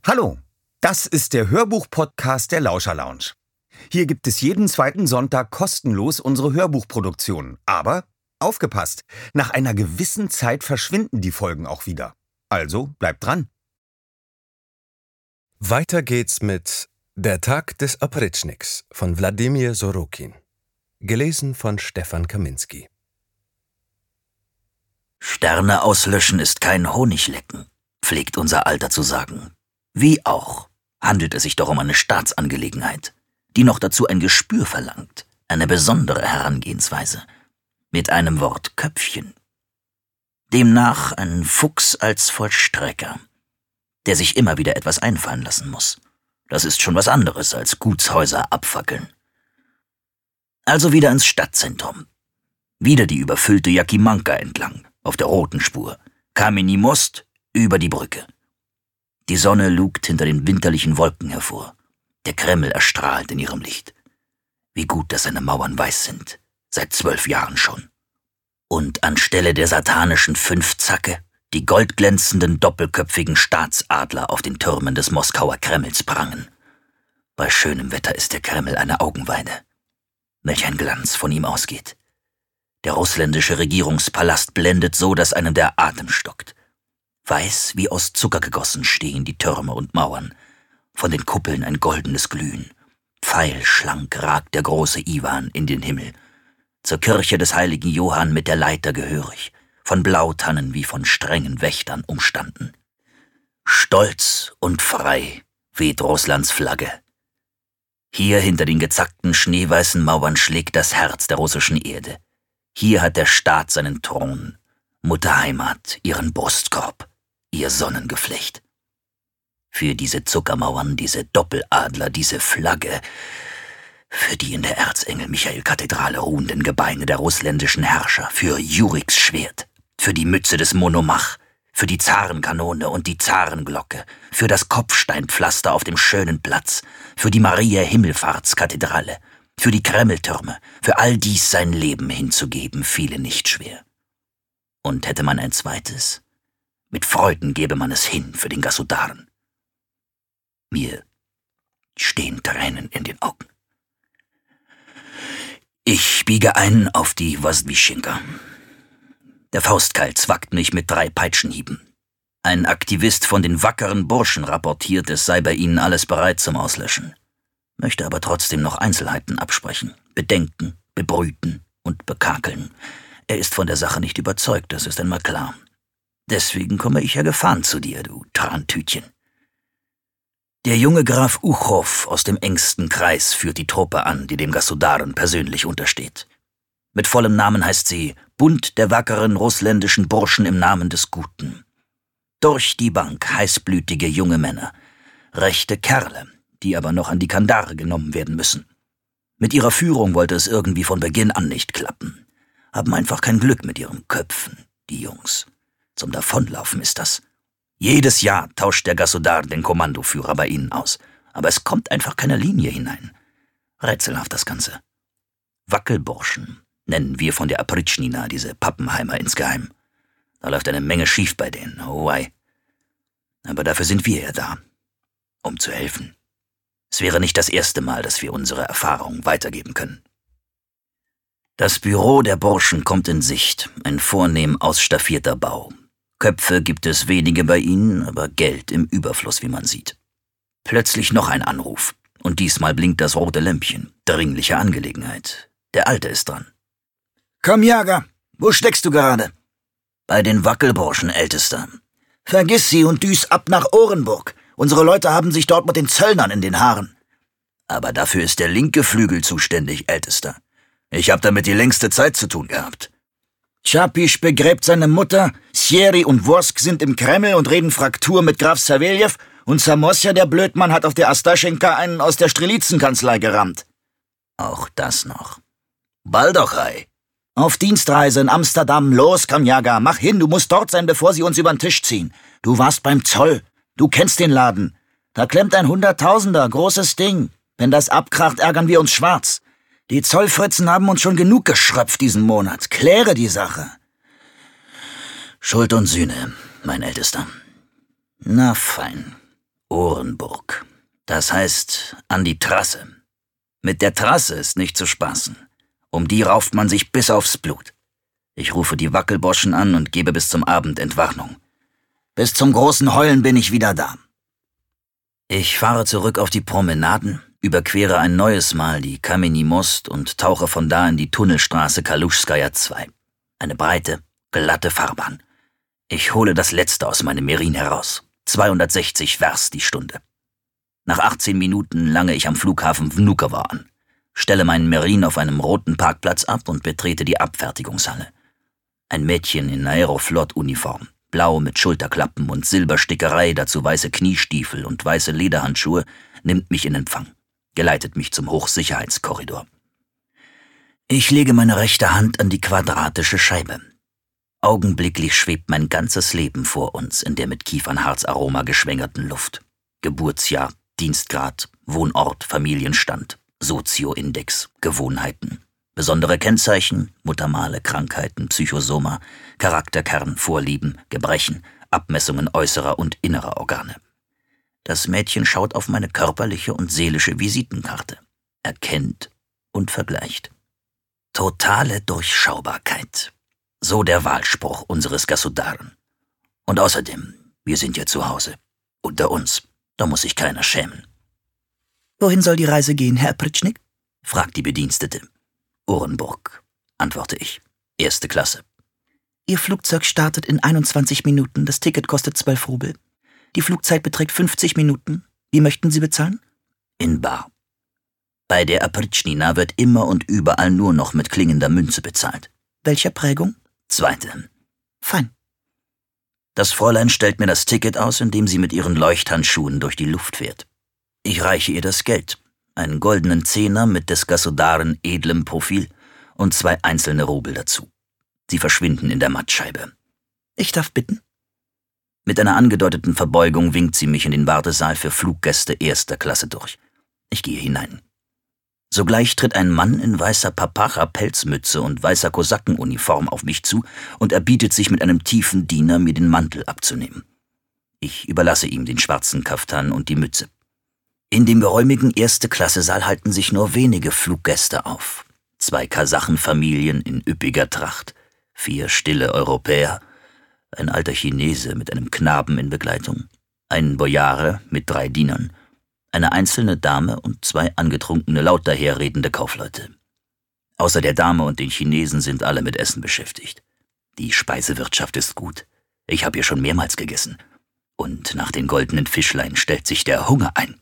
Hallo, das ist der Hörbuch-Podcast der Lauscher Lounge. Hier gibt es jeden zweiten Sonntag kostenlos unsere Hörbuchproduktionen. Aber aufgepasst, nach einer gewissen Zeit verschwinden die Folgen auch wieder. Also bleibt dran. Weiter geht's mit Der Tag des Oprytschniks von Wladimir Sorokin. Gelesen von Stefan Kaminski. Sterne auslöschen ist kein Honiglecken, pflegt unser Alter zu sagen. Wie auch handelt es sich doch um eine Staatsangelegenheit, die noch dazu ein Gespür verlangt, eine besondere Herangehensweise, mit einem Wort Köpfchen. Demnach ein Fuchs als Vollstrecker, der sich immer wieder etwas einfallen lassen muss. Das ist schon was anderes als Gutshäuser abfackeln. Also wieder ins Stadtzentrum. Wieder die überfüllte Jakimanka entlang, auf der roten Spur. Kameni Most über die Brücke. Die Sonne lugt hinter den winterlichen Wolken hervor. Der Kreml erstrahlt in ihrem Licht. Wie gut, dass seine Mauern weiß sind. Seit 12 Jahren schon. Und anstelle der satanischen Fünfzacke die goldglänzenden, doppelköpfigen Staatsadler auf den Türmen des Moskauer Kremls prangen. Bei schönem Wetter ist der Kreml eine Augenweide. Welch ein Glanz von ihm ausgeht. Der russländische Regierungspalast blendet so, dass einem der Atem stockt. Weiß wie aus Zucker gegossen stehen die Türme und Mauern. Von den Kuppeln ein goldenes Glühen. Pfeilschlank ragt der große Iwan in den Himmel. Zur Kirche des heiligen Johann mit der Leiter gehörig, von Blautannen wie von strengen Wächtern umstanden. Stolz und frei weht Russlands Flagge. Hier hinter den gezackten schneeweißen Mauern schlägt das Herz der russischen Erde. Hier hat der Staat seinen Thron, Mutterheimat ihren Brustkorb, ihr Sonnengeflecht. Für diese Zuckermauern, diese Doppeladler, diese Flagge, für die in der Erzengel-Michael-Kathedrale ruhenden Gebeine der russländischen Herrscher, für Juriks Schwert, für die Mütze des Monomach, für die Zarenkanone und die Zarenglocke, für das Kopfsteinpflaster auf dem schönen Platz, für die Maria-Himmelfahrtskathedrale, für die Kremltürme, für all dies sein Leben hinzugeben, fiele nicht schwer. Und hätte man ein zweites, mit Freuden gäbe man es hin für den Gasudaren. Mir stehen Tränen in den Augen. Ich biege ein auf die Wosdwischenka. Der Faustkeil zwackt mich mit 3 Peitschenhieben. Ein Aktivist von den wackeren Burschen rapportiert, es sei bei ihnen alles bereit zum Auslöschen. Möchte aber trotzdem noch Einzelheiten absprechen, bedenken, bebrüten und bekakeln. Er ist von der Sache nicht überzeugt, das ist einmal klar. Deswegen komme ich ja gefahren zu dir, du Trantütchen. Der junge Graf Uchow aus dem engsten Kreis führt die Truppe an, die dem Gasudaren persönlich untersteht. Mit vollem Namen heißt sie Bund der wackeren russländischen Burschen im Namen des Guten. Durch die Bank heißblütige junge Männer, rechte Kerle, die aber noch an die Kandare genommen werden müssen. Mit ihrer Führung wollte es irgendwie von Beginn an nicht klappen. Haben einfach kein Glück mit ihren Köpfen, die Jungs. Zum Davonlaufen ist das. Jedes Jahr tauscht der Gasudar den Kommandoführer bei ihnen aus. Aber es kommt einfach keine Linie hinein. Rätselhaft das Ganze. Wackelburschen nennen wir von der Oprytschnina diese Pappenheimer insgeheim. Da läuft eine Menge schief bei denen, oh wei. Aber dafür sind wir ja da, um zu helfen. Es wäre nicht das erste Mal, dass wir unsere Erfahrung weitergeben können. Das Büro der Burschen kommt in Sicht, ein vornehm ausstaffierter Bau. Köpfe gibt es wenige bei ihnen, aber Geld im Überfluss, wie man sieht. Plötzlich noch ein Anruf, und diesmal blinkt das rote Lämpchen. Dringliche Angelegenheit. Der Alte ist dran. Komm, Jager, wo steckst du gerade? Bei den Wackelburschen, Ältester. Vergiss sie und düs ab nach Orenburg. Unsere Leute haben sich dort mit den Zöllnern in den Haaren. Aber dafür ist der linke Flügel zuständig, Ältester. Ich hab damit die längste Zeit zu tun gehabt. Tschapisch begräbt seine Mutter, Sieri und Worsk sind im Kreml und reden Fraktur mit Graf Saveljew und Samosja, der Blödmann, hat auf der Astaschenka einen aus der Strelitzenkanzlei gerammt. Auch das noch. Baldochai. Auf Dienstreise in Amsterdam. Los, Kamjaga, mach hin, du musst dort sein, bevor sie uns übern Tisch ziehen. Du warst beim Zoll. Du kennst den Laden. Da klemmt ein 100.000er, großes Ding. Wenn das abkracht, ärgern wir uns schwarz. Die Zollfritzen haben uns schon genug geschröpft diesen Monat. Kläre die Sache. Schuld und Sühne, mein Ältester. Na fein. Orenburg. Das heißt, an die Trasse. Mit der Trasse ist nicht zu spaßen. Um die rauft man sich bis aufs Blut. Ich rufe die Wackelboschen an und gebe bis zum Abend Entwarnung. Bis zum großen Heulen bin ich wieder da. Ich fahre zurück auf die Promenaden, überquere ein neues Mal die Kameni Most und tauche von da in die Tunnelstraße Kaluschskaja 2. Eine breite, glatte Fahrbahn. Ich hole das Letzte aus meinem Merin heraus. 260 Vers die Stunde. Nach 18 Minuten lange ich am Flughafen Vnukovo an, stelle meinen Merin auf einem roten Parkplatz ab und betrete die Abfertigungshalle. Ein Mädchen in Aeroflot-Uniform, blau mit Schulterklappen und Silberstickerei, dazu weiße Kniestiefel und weiße Lederhandschuhe, nimmt mich in Empfang, geleitet mich zum Hochsicherheitskorridor. Ich lege meine rechte Hand an die quadratische Scheibe. Augenblicklich schwebt mein ganzes Leben vor uns in der mit Kiefernharzaroma geschwängerten Luft. Geburtsjahr, Dienstgrad, Wohnort, Familienstand, Sozioindex, Gewohnheiten. Besondere Kennzeichen, Muttermale, Krankheiten, Psychosoma, Charakterkern, Vorlieben, Gebrechen, Abmessungen äußerer und innerer Organe. Das Mädchen schaut auf meine körperliche und seelische Visitenkarte, erkennt und vergleicht. Totale Durchschaubarkeit. So der Wahlspruch unseres Gasudaren. Und außerdem, wir sind ja zu Hause. Unter uns. Da muss sich keiner schämen. Wohin soll die Reise gehen, Herr Pritschnik? Fragt die Bedienstete. Orenburg, antworte ich. 1. Klasse. Ihr Flugzeug startet in 21 Minuten. Das Ticket kostet 12 Rubel. Die Flugzeit beträgt 50 Minuten. Wie möchten Sie bezahlen? In bar. Bei der Apritschnina wird immer und überall nur noch mit klingender Münze bezahlt. Welcher Prägung? 2. Fein. Das Fräulein stellt mir das Ticket aus, indem sie mit ihren Leuchthandschuhen durch die Luft fährt. Ich reiche ihr das Geld, einen goldenen Zehner mit des Gasudaren edlem Profil und 2 einzelne Rubel dazu. Sie verschwinden in der Mattscheibe. Ich darf bitten? Mit einer angedeuteten Verbeugung winkt sie mich in den Wartesaal für Fluggäste 1. Klasse durch. Ich gehe hinein. Sogleich tritt ein Mann in weißer Papacha-Pelzmütze und weißer Kosakenuniform auf mich zu und erbietet sich mit einem tiefen Diener, mir den Mantel abzunehmen. Ich überlasse ihm den schwarzen Kaftan und die Mütze. In dem geräumigen 1. Klasse-Saal halten sich nur wenige Fluggäste auf. 2 Kasachenfamilien in üppiger Tracht, 4 stille Europäer, ein alter Chinese mit einem Knaben in Begleitung, ein Bojare mit 3 Dienern, eine einzelne Dame und 2 angetrunkene, laut daherredende Kaufleute. Außer der Dame und den Chinesen sind alle mit Essen beschäftigt. Die Speisewirtschaft ist gut. Ich habe hier schon mehrmals gegessen. Und nach den goldenen Fischlein stellt sich der Hunger ein.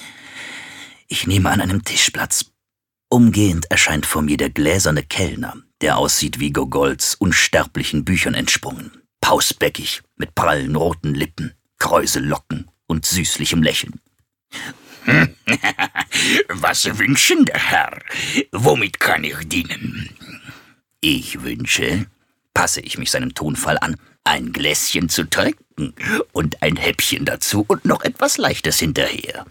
Ich nehme an einem Tisch Platz. Umgehend erscheint vor mir der gläserne Kellner, der aussieht wie Gogols unsterblichen Büchern entsprungen. Pausbäckig, mit prallen roten Lippen, Kräusellocken und süßlichem Lächeln. Was wünschen der Herr? Womit kann ich dienen? Ich wünsche, passe ich mich seinem Tonfall an, ein Gläschen zu trinken und ein Häppchen dazu und noch etwas Leichtes hinterher.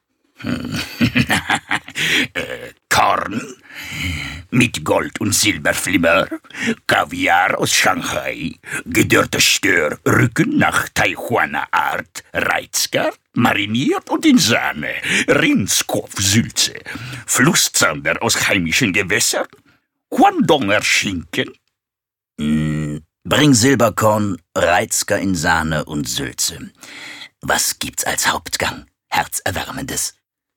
Korn mit Gold- und Silberflimmer, Kaviar aus Shanghai, gedörrter Stör, Rücken nach Taihuaner Art, Reizker, mariniert und in Sahne, Rindskopfsülze, Flusszander aus heimischen Gewässern, Guandonger Schinken. Bring Silberkorn, Reizker in Sahne und Sülze. Was gibt's als Hauptgang? Herzerwärmendes.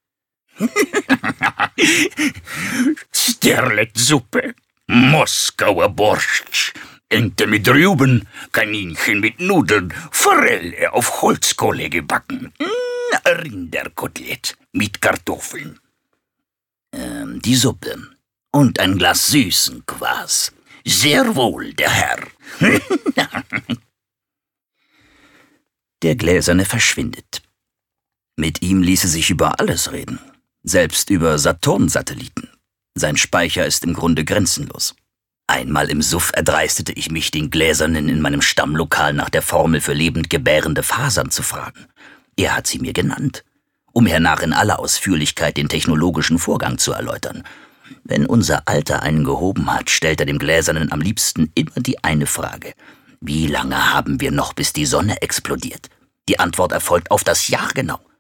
Sterletsuppe, Moskauer Borscht, Ente mit Rüben, Kaninchen mit Nudeln, Forelle auf Holzkohle gebacken, Rinderkotelett mit Kartoffeln. Die Suppe und ein Glas süßen Kwas. Sehr wohl, der Herr. Der Gläserne verschwindet. Mit ihm ließe sich über alles reden, selbst über Saturn-Satelliten. Sein Speicher ist im Grunde grenzenlos. Einmal im Suff erdreistete ich mich, den Gläsernen in meinem Stammlokal nach der Formel für lebend gebärende Fasern zu fragen. Er hat sie mir genannt, um hernach in aller Ausführlichkeit den technologischen Vorgang zu erläutern. Wenn unser Alter einen gehoben hat, stellt er dem Gläsernen am liebsten immer die eine Frage: Wie lange haben wir noch, bis die Sonne explodiert? Die Antwort erfolgt auf das Jahr genau.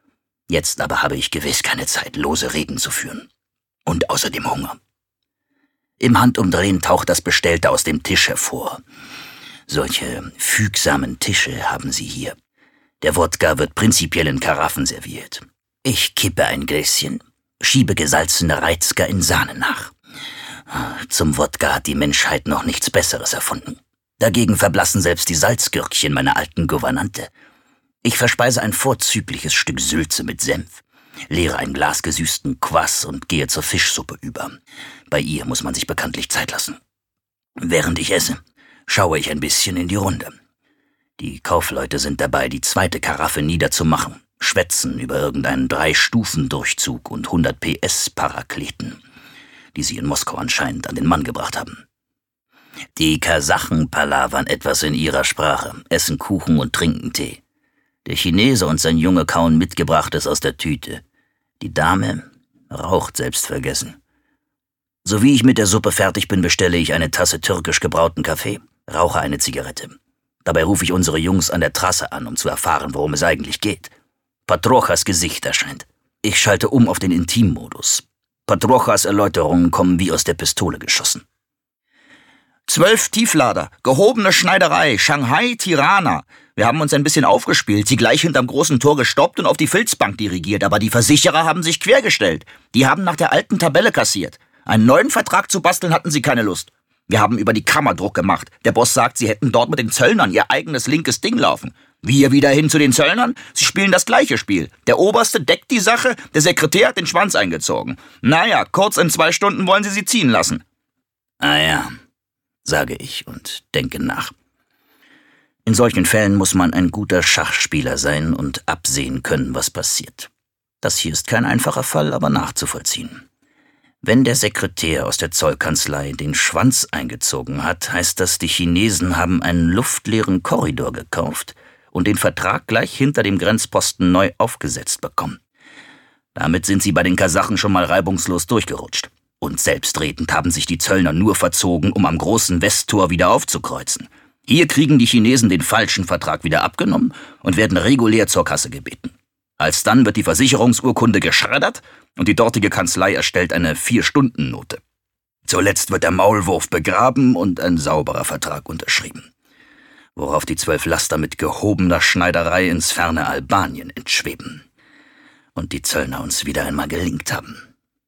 Jetzt aber habe ich gewiss keine Zeit, lose Reden zu führen. Und außerdem Hunger. Im Handumdrehen taucht das Bestellte aus dem Tisch hervor. Solche fügsamen Tische haben sie hier. Der Wodka wird prinzipiell in Karaffen serviert. Ich kippe ein Gläschen, schiebe gesalzene Reizker in Sahne nach. Zum Wodka hat die Menschheit noch nichts Besseres erfunden. Dagegen verblassen selbst die Salzgürkchen meiner alten Gouvernante. Ich verspeise ein vorzügliches Stück Sülze mit Senf, leere ein Glas gesüßten Kvass und gehe zur Fischsuppe über. Bei ihr muss man sich bekanntlich Zeit lassen. Während ich esse, schaue ich ein bisschen in die Runde. Die Kaufleute sind dabei, die zweite Karaffe niederzumachen, schwätzen über irgendeinen 3-Stufen-Durchzug und 100 PS-Parakleten, die sie in Moskau anscheinend an den Mann gebracht haben. Die Kasachen palavern etwas in ihrer Sprache, essen Kuchen und trinken Tee. Der Chinese und sein Junge kauen Mitgebrachtes aus der Tüte. Die Dame raucht selbstvergessen. Sowie ich mit der Suppe fertig bin, bestelle ich eine Tasse türkisch gebrauten Kaffee, rauche eine Zigarette. Dabei rufe ich unsere Jungs an der Trasse an, um zu erfahren, worum es eigentlich geht. Patrochas Gesicht erscheint. Ich schalte um auf den Intimmodus. Patrochas Erläuterungen kommen wie aus der Pistole geschossen. 12 Tieflader, gehobene Schneiderei, Shanghai, Tirana. Wir haben uns ein bisschen aufgespielt, sie gleich hinterm großen Tor gestoppt und auf die Filzbank dirigiert, aber die Versicherer haben sich quergestellt. Die haben nach der alten Tabelle kassiert. Einen neuen Vertrag zu basteln hatten sie keine Lust. Wir haben über die Kammer Druck gemacht. Der Boss sagt, sie hätten dort mit den Zöllnern ihr eigenes linkes Ding laufen. Wir wieder hin zu den Zöllnern? Sie spielen das gleiche Spiel. Der Oberste deckt die Sache, der Sekretär hat den Schwanz eingezogen. Naja, kurz in 2 Stunden wollen sie ziehen lassen. Ah ja, sage ich und denke nach. In solchen Fällen muss man ein guter Schachspieler sein und absehen können, was passiert. Das hier ist kein einfacher Fall, aber nachzuvollziehen. Wenn der Sekretär aus der Zollkanzlei den Schwanz eingezogen hat, heißt das, die Chinesen haben einen luftleeren Korridor gekauft und den Vertrag gleich hinter dem Grenzposten neu aufgesetzt bekommen. Damit sind sie bei den Kasachen schon mal reibungslos durchgerutscht. Und selbstredend haben sich die Zöllner nur verzogen, um am großen Westtor wieder aufzukreuzen. Hier kriegen die Chinesen den falschen Vertrag wieder abgenommen und werden regulär zur Kasse gebeten. Alsdann wird die Versicherungsurkunde geschreddert und die dortige Kanzlei erstellt eine 4-Stunden-Note. Zuletzt wird der Maulwurf begraben und ein sauberer Vertrag unterschrieben. Worauf die 12 Laster mit gehobener Schneiderei ins ferne Albanien entschweben. Und die Zöllner uns wieder einmal gelingt haben.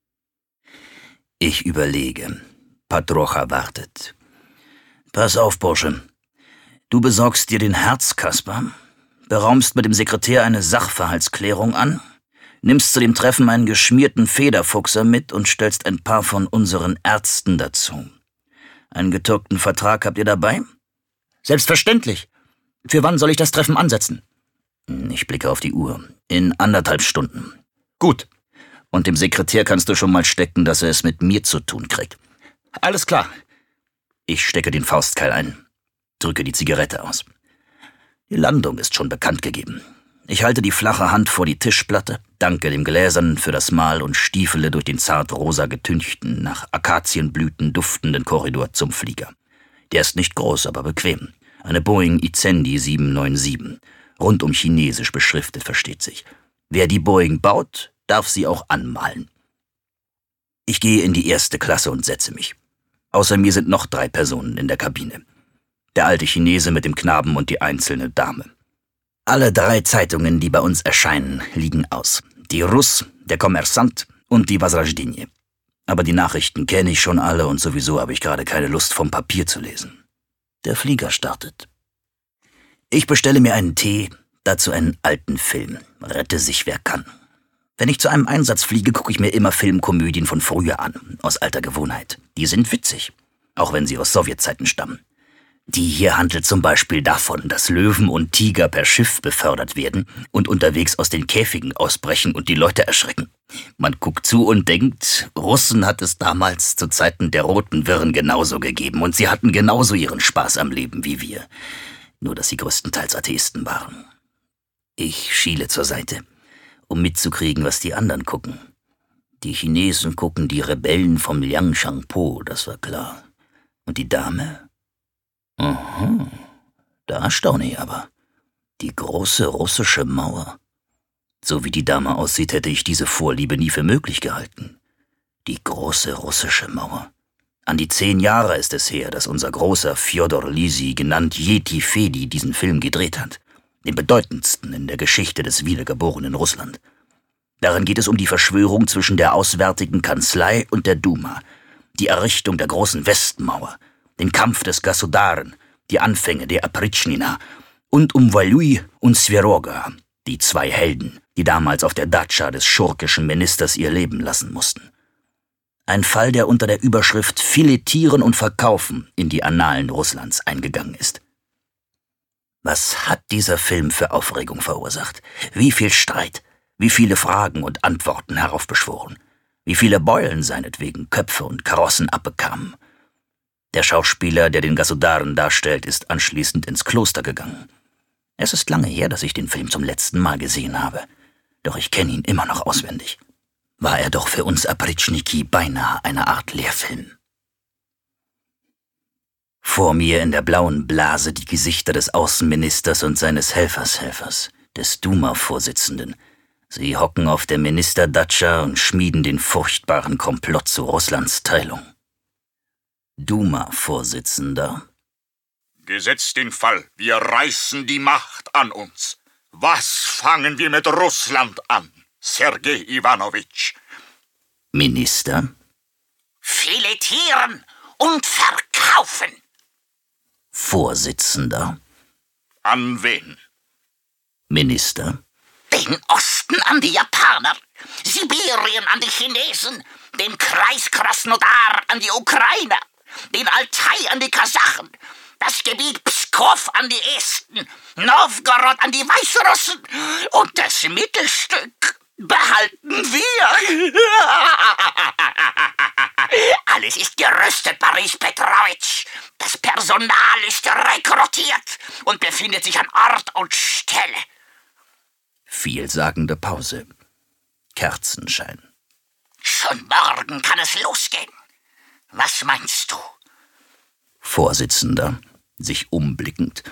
Ich überlege. Patrocha wartet. Pass auf, Bursche. Du besorgst dir den Herzkasper, beraumst mit dem Sekretär eine Sachverhaltsklärung an, nimmst zu dem Treffen einen geschmierten Federfuchser mit und stellst ein paar von unseren Ärzten dazu. Einen getürkten Vertrag habt ihr dabei? Selbstverständlich. Für wann soll ich das Treffen ansetzen? Ich blicke auf die Uhr. In 1,5 Stunden. Gut. Und dem Sekretär kannst du schon mal stecken, dass er es mit mir zu tun kriegt. Alles klar. Ich stecke den Faustkeil ein, drücke die Zigarette aus. Die Landung ist schon bekannt gegeben. Ich halte die flache Hand vor die Tischplatte, danke dem Gläsernen für das Mahl und stiefele durch den zart rosa getünchten, nach Akazienblüten duftenden Korridor zum Flieger. Der ist nicht groß, aber bequem. Eine Boeing Incendi 797. Rundum chinesisch beschriftet, versteht sich. Wer die Boeing baut, darf sie auch anmalen. Ich gehe in die 1. Klasse und setze mich. Außer mir sind noch 3 Personen in der Kabine. Der alte Chinese mit dem Knaben und die einzelne Dame. Alle 3 Zeitungen, die bei uns erscheinen, liegen aus. Die Russ, der Kommersant und die Возрождение. Aber die Nachrichten kenne ich schon alle und sowieso habe ich gerade keine Lust, vom Papier zu lesen. Der Flieger startet. Ich bestelle mir einen Tee, dazu einen alten Film. Rette sich, wer kann. Wenn ich zu einem Einsatz fliege, gucke ich mir immer Filmkomödien von früher an, aus alter Gewohnheit. Die sind witzig, auch wenn sie aus Sowjetzeiten stammen. Die hier handelt zum Beispiel davon, dass Löwen und Tiger per Schiff befördert werden und unterwegs aus den Käfigen ausbrechen und die Leute erschrecken. Man guckt zu und denkt, Russen hat es damals zu Zeiten der Roten Wirren genauso gegeben und sie hatten genauso ihren Spaß am Leben wie wir. Nur, dass sie größtenteils Atheisten waren. Ich schiele zur Seite, um mitzukriegen, was die anderen gucken. Die Chinesen gucken die Rebellen vom Liangshanpo, das war klar. Und die Dame? Da staune ich aber. Die große russische Mauer. So wie die Dame aussieht, hätte ich diese Vorliebe nie für möglich gehalten. Die große russische Mauer. An die 10 Jahre ist es her, dass unser großer Fjodor Lisi, genannt Yeti Fedi, diesen Film gedreht hat. Den bedeutendsten in der Geschichte des wiedergeborenen Russland. Darin geht es um die Verschwörung zwischen der Auswärtigen Kanzlei und der Duma, die Errichtung der großen Westmauer, den Kampf des Gasudaren, die Anfänge der Apritschnina und um Valuj und Sveroga, die 2 Helden, die damals auf der Datscha des schurkischen Ministers ihr Leben lassen mussten. Ein Fall, der unter der Überschrift Filetieren und Verkaufen in die Annalen Russlands eingegangen ist. Was hat dieser Film für Aufregung verursacht? Wie viel Streit, wie viele Fragen und Antworten heraufbeschworen, wie viele Beulen seinetwegen Köpfe und Karossen abbekamen. Der Schauspieler, der den Gasudaren darstellt, ist anschließend ins Kloster gegangen. Es ist lange her, dass ich den Film zum letzten Mal gesehen habe, doch ich kenne ihn immer noch auswendig. War er doch für uns Apritschniki beinahe eine Art Lehrfilm. Vor mir in der blauen Blase die Gesichter des Außenministers und seines Helfershelfers, des Duma-Vorsitzenden. Sie hocken auf der Ministerdatscha und schmieden den furchtbaren Komplott zu Russlands Teilung. Duma-Vorsitzender. Gesetzt den Fall, wir reißen die Macht an uns. Was fangen wir mit Russland an, Sergej Iwanowitsch? Minister. Filetieren und verkaufen. Vorsitzender. An wen? Minister. Den Osten an die Japaner, Sibirien an die Chinesen, den Kreis Krasnodar an die Ukrainer, den Altai an die Kasachen, das Gebiet Pskow an die Esten, Novgorod an die Weißrussen und das Mittelstück behalten wir. Alles ist gerüstet, Boris Petrowitsch. Das Personal ist rekrutiert und befindet sich an Ort und Stelle. Vielsagende Pause. Kerzenschein. Schon morgen kann es losgehen. Was meinst du? Vorsitzender, sich umblickend.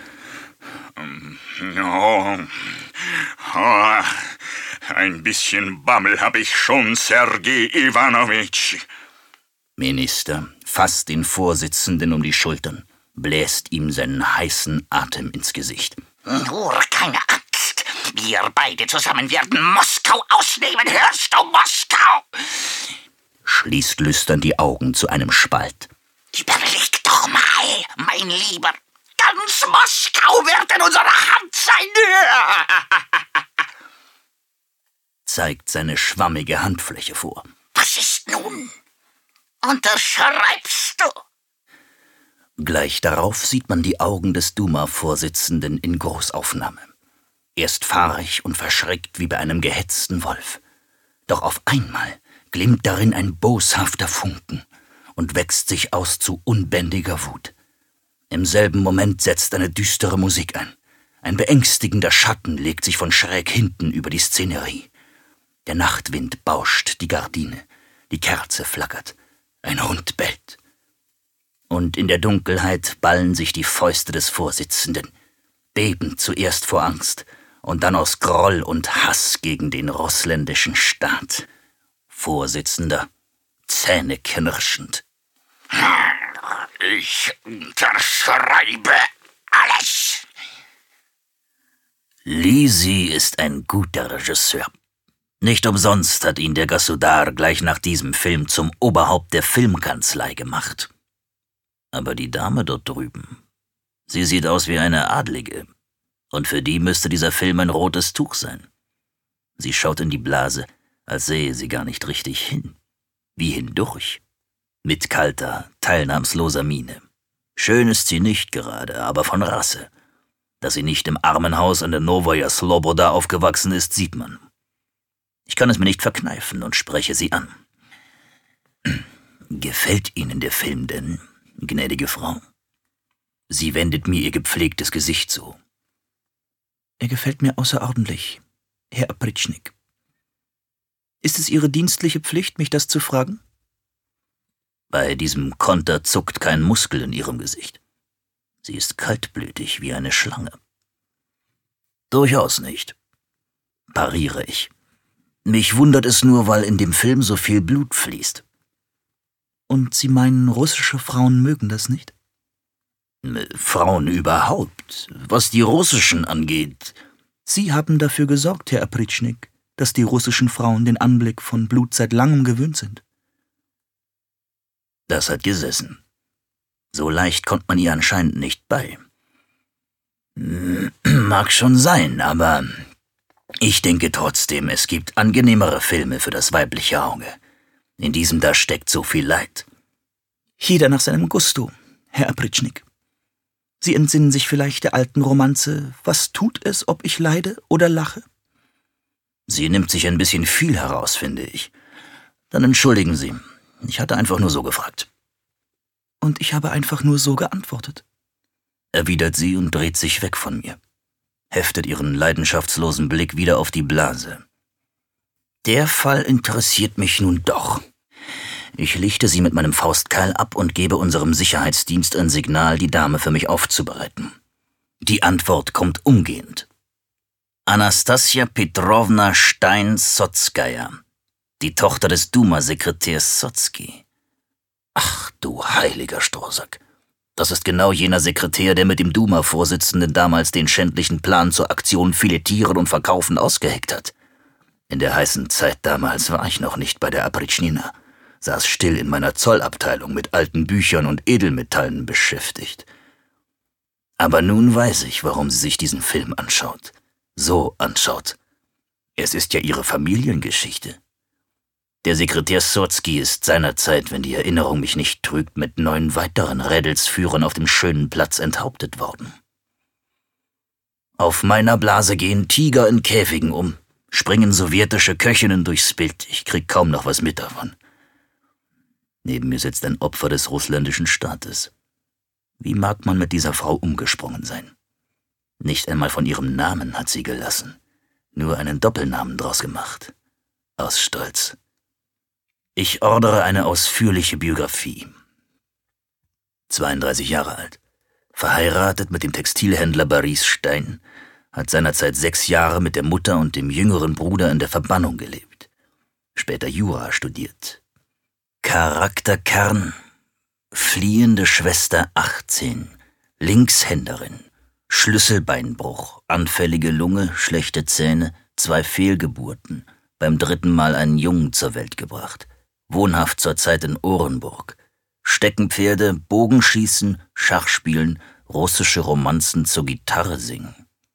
Ein bisschen Bammel habe ich schon, Sergej Iwanowitsch. Minister fasst den Vorsitzenden um die Schultern, bläst ihm seinen heißen Atem ins Gesicht. Nur keine Angst. Wir beide zusammen werden Moskau ausnehmen. Hörst du, Moskau? Schließt lüstern die Augen zu einem Spalt. Überleg doch mal, mein Lieber. Ganz Moskau wird in unserer Hand sein. Zeigt seine schwammige Handfläche vor. Was ist nun? Unterschreibst du? Gleich darauf sieht man die Augen des Duma-Vorsitzenden in Großaufnahme. Erst fahrig und verschreckt wie bei einem gehetzten Wolf. Doch auf einmal glimmt darin ein boshafter Funken und wächst sich aus zu unbändiger Wut. Im selben Moment setzt eine düstere Musik ein. Ein beängstigender Schatten legt sich von schräg hinten über die Szenerie. Der Nachtwind bauscht die Gardine, die Kerze flackert, ein Hund bellt. Und in der Dunkelheit ballen sich die Fäuste des Vorsitzenden, bebend zuerst vor Angst und dann aus Groll und Hass gegen den russländischen Staat. Vorsitzender, zähneknirschend. Ich unterschreibe alles. Lisi ist ein guter Regisseur. Nicht umsonst hat ihn der Gasudar gleich nach diesem Film zum Oberhaupt der Filmkanzlei gemacht. Aber die Dame dort drüben, sie sieht aus wie eine Adlige. Und für die müsste dieser Film ein rotes Tuch sein. Sie schaut in die Blase, als sähe sie gar nicht richtig hin. Wie hindurch. Mit kalter, teilnahmsloser Miene. Schön ist sie nicht gerade, aber von Rasse. Dass sie nicht im Armenhaus an der Novoja Sloboda aufgewachsen ist, sieht man. Ich kann es mir nicht verkneifen und spreche sie an. Gefällt Ihnen der Film denn, gnädige Frau? Sie wendet mir ihr gepflegtes Gesicht zu. Er gefällt mir außerordentlich, Herr Apritschnik. Ist es Ihre dienstliche Pflicht, mich das zu fragen? Bei diesem Konter zuckt kein Muskel in ihrem Gesicht. Sie ist kaltblütig wie eine Schlange. Durchaus nicht. pariere ich. Mich wundert es nur, weil in dem Film so viel Blut fließt. Und Sie meinen, russische Frauen mögen das nicht? Frauen überhaupt. Was die russischen angeht. Sie haben dafür gesorgt, Herr Apritschnik, dass die russischen Frauen den Anblick von Blut seit langem gewöhnt sind. Das hat gesessen. So leicht kommt man ihr anscheinend nicht bei. Mag schon sein, aber ich denke trotzdem, es gibt angenehmere Filme für das weibliche Auge. In diesem da steckt so viel Leid. Jeder nach seinem Gusto, Herr Apritschnik. Sie entsinnen sich vielleicht der alten Romanze, was tut es, ob ich leide oder lache? Sie nimmt sich ein bisschen viel heraus, finde ich. Dann entschuldigen Sie, ich hatte einfach nur so gefragt. Und ich habe einfach nur so geantwortet, erwidert sie und dreht sich weg von mir, heftet ihren leidenschaftslosen Blick wieder auf die Blase. Der Fall interessiert mich nun doch. Ich lichte sie mit meinem Faustkeil ab und gebe unserem Sicherheitsdienst ein Signal, die Dame für mich aufzubereiten. Die Antwort kommt umgehend. Anastasia Petrovna Stein-Sotskaja, die Tochter des Duma-Sekretärs Sotsky. Ach du heiliger Strohsack. Das ist genau jener Sekretär, der mit dem Duma-Vorsitzenden damals den schändlichen Plan zur Aktion Filetieren und Verkaufen ausgeheckt hat. In der heißen Zeit damals war ich noch nicht bei der Apritschnina, saß still in meiner Zollabteilung mit alten Büchern und Edelmetallen beschäftigt. Aber nun weiß ich, warum sie sich diesen Film anschaut. So anschaut. Es ist ja ihre Familiengeschichte. Der Sekretär Sotsky ist seinerzeit, wenn die Erinnerung mich nicht trügt, mit 9 weiteren Rädelsführern auf dem schönen Platz enthauptet worden. Auf meiner Blase gehen Tiger in Käfigen um, springen sowjetische Köchinnen durchs Bild, ich krieg kaum noch was mit davon. Neben mir sitzt ein Opfer des russländischen Staates. Wie mag man mit dieser Frau umgesprungen sein? Nicht einmal von ihrem Namen hat sie gelassen, nur einen Doppelnamen draus gemacht. Aus Stolz. Ich ordere eine ausführliche Biografie. 32 Jahre alt, verheiratet mit dem Textilhändler Boris Stein, hat seinerzeit 6 Jahre mit der Mutter und dem jüngeren Bruder in der Verbannung gelebt. Später Jura studiert. Charakterkern: fliehende Schwester 18, Linkshänderin, Schlüsselbeinbruch, anfällige Lunge, schlechte Zähne, 2 Fehlgeburten, beim 3. Mal einen Jungen zur Welt gebracht, wohnhaft zurzeit in Orenburg, Steckenpferde, Bogenschießen, Schachspielen, russische Romanzen zur Gitarre singen.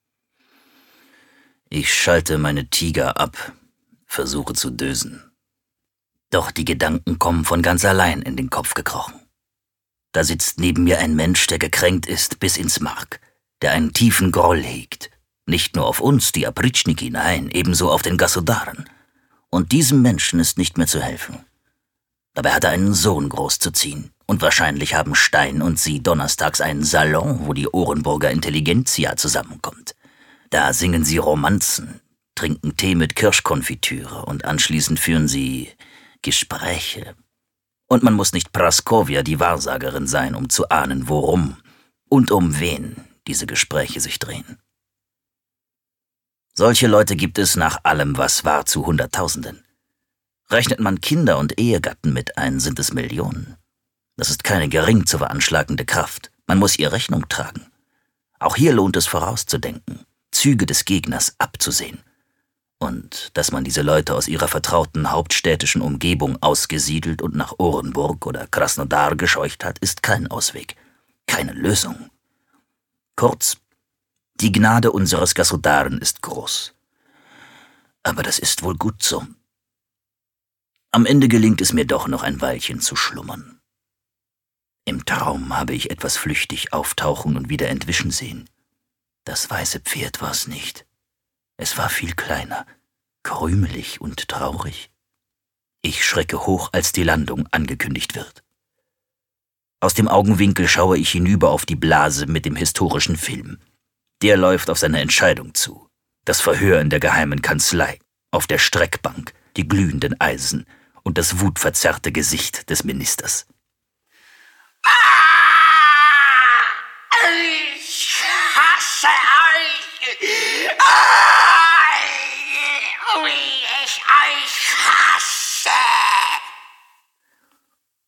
Ich schalte meine Tiger ab, versuche zu dösen. Doch die Gedanken kommen von ganz allein in den Kopf gekrochen. Da sitzt neben mir ein Mensch, der gekränkt ist bis ins Mark, der einen tiefen Groll hegt. Nicht nur auf uns, die Apritschniki, nein, ebenso auf den Gasudaren. Und diesem Menschen ist nicht mehr zu helfen. Dabei hat er einen Sohn großzuziehen. Und wahrscheinlich haben Stein und sie donnerstags einen Salon, wo die Orenburger Intelligenzia zusammenkommt. Da singen sie Romanzen, trinken Tee mit Kirschkonfitüre und anschließend führen sie Gespräche. Und man muss nicht Praskowja, die Wahrsagerin, sein, um zu ahnen, worum und um wen diese Gespräche sich drehen. Solche Leute gibt es nach allem, was war, zu Hunderttausenden. Rechnet man Kinder und Ehegatten mit ein, sind es Millionen. Das ist keine gering zu veranschlagende Kraft. Man muss ihr Rechnung tragen. Auch hier lohnt es vorauszudenken, Züge des Gegners abzusehen. Und dass man diese Leute aus ihrer vertrauten hauptstädtischen Umgebung ausgesiedelt und nach Orenburg oder Krasnodar gescheucht hat, ist kein Ausweg, keine Lösung. Kurz, die Gnade unseres Gasudaren ist groß. Aber das ist wohl gut so. Am Ende gelingt es mir doch noch ein Weilchen zu schlummern. Im Traum habe ich etwas flüchtig auftauchen und wieder entwischen sehen. Das weiße Pferd war es nicht. Es war viel kleiner, krümelig und traurig. Ich schrecke hoch, als die Landung angekündigt wird. Aus dem Augenwinkel schaue ich hinüber auf die Blase mit dem historischen Film. Der läuft auf seine Entscheidung zu. Das Verhör in der geheimen Kanzlei, auf der Streckbank, die glühenden Eisen und das wutverzerrte Gesicht des Ministers. Ich hasse euch!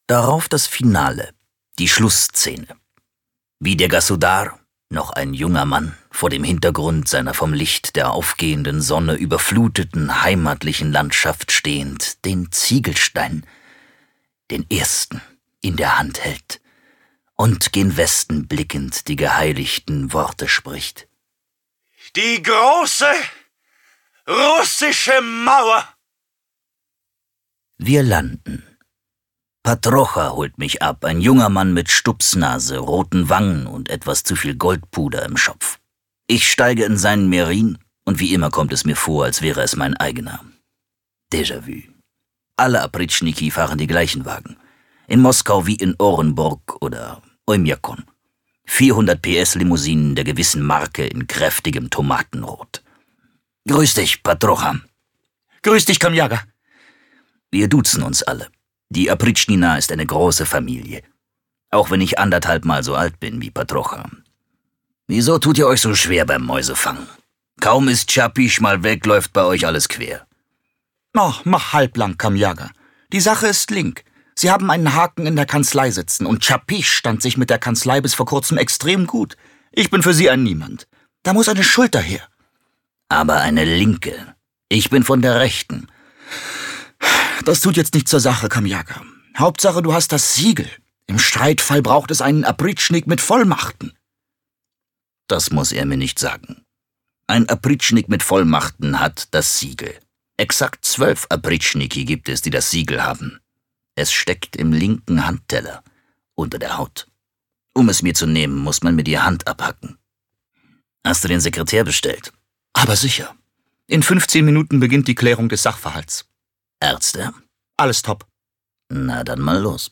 Darauf das Finale, die Schlussszene. Wie der Gasudar, noch ein junger Mann, vor dem Hintergrund seiner vom Licht der aufgehenden Sonne überfluteten heimatlichen Landschaft stehend, den Ziegelstein, den ersten, in der Hand hält und gen Westen blickend die geheiligten Worte spricht. Die große russische Mauer! Wir landen. Patrocha holt mich ab, ein junger Mann mit Stupsnase, roten Wangen und etwas zu viel Goldpuder im Schopf. Ich steige in seinen Merin und wie immer kommt es mir vor, als wäre es mein eigener. Déjà-vu. Alle Apritschniki fahren die gleichen Wagen. In Moskau wie in Orenburg oder Oymyakon. 400 PS Limousinen der gewissen Marke in kräftigem Tomatenrot. Grüß dich, Patrocha. Grüß dich, Kamjaga. Wir duzen uns alle. Die Apritschnina ist eine große Familie. Auch wenn ich 1,5 Mal so alt bin wie Patrocha. Wieso tut ihr euch so schwer beim Mäusefangen? Kaum ist Chapisch mal weg, läuft bei euch alles quer. Mach halblang, Kamjaga. Die Sache ist link. Sie haben einen Haken in der Kanzlei sitzen und Chapisch stand sich mit der Kanzlei bis vor kurzem extrem gut. Ich bin für Sie ein Niemand. Da muss eine Schulter her. Aber eine linke. Ich bin von der rechten. Das tut jetzt nicht zur Sache, Kamjaga. Hauptsache, du hast das Siegel. Im Streitfall braucht es einen Apritschnik mit Vollmachten. Das muss er mir nicht sagen. Ein Apritschnik mit Vollmachten hat das Siegel. Exakt 12 Apritschniki gibt es, die das Siegel haben. Es steckt im linken Handteller, unter der Haut. Um es mir zu nehmen, muss man mir die Hand abhacken. Hast du den Sekretär bestellt? Aber sicher. In 15 Minuten beginnt die Klärung des Sachverhalts. Ärzte? Alles top. Na dann mal los.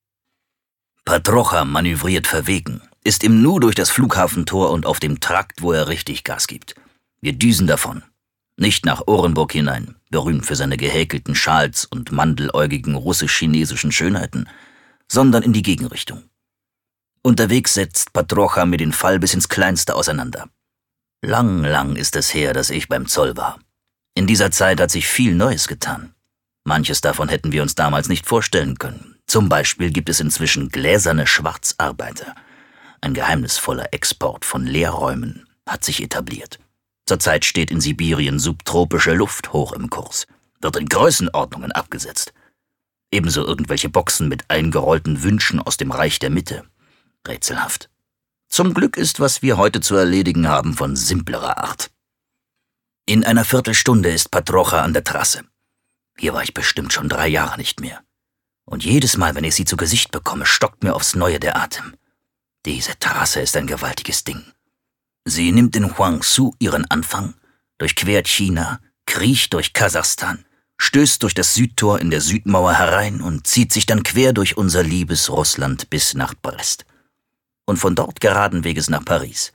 Patrocha manövriert verwegen, ist im Nu durch das Flughafentor und auf dem Trakt, wo er richtig Gas gibt. Wir düsen davon. Nicht nach Orenburg hinein, berühmt für seine gehäkelten Schals und mandeläugigen russisch-chinesischen Schönheiten, sondern in die Gegenrichtung. Unterwegs setzt Patrocha mir den Fall bis ins Kleinste auseinander. Lang ist es her, dass ich beim Zoll war. In dieser Zeit hat sich viel Neues getan. Manches davon hätten wir uns damals nicht vorstellen können. Zum Beispiel gibt es inzwischen gläserne Schwarzarbeiter. Ein geheimnisvoller Export von Leerräumen hat sich etabliert. Zurzeit steht in Sibirien subtropische Luft hoch im Kurs, wird in Größenordnungen abgesetzt. Ebenso irgendwelche Boxen mit eingerollten Wünschen aus dem Reich der Mitte. Rätselhaft. Zum Glück ist, was wir heute zu erledigen haben, von simplerer Art. In einer Viertelstunde ist Patrocha an der Trasse. Hier war ich bestimmt schon 3 Jahre nicht mehr. Und jedes Mal, wenn ich sie zu Gesicht bekomme, stockt mir aufs Neue der Atem. Diese Trasse ist ein gewaltiges Ding. Sie nimmt in Huangsu ihren Anfang, durchquert China, kriecht durch Kasachstan, stößt durch das Südtor in der Südmauer herein und zieht sich dann quer durch unser liebes Russland bis nach Brest. Und von dort geraden Weges nach Paris.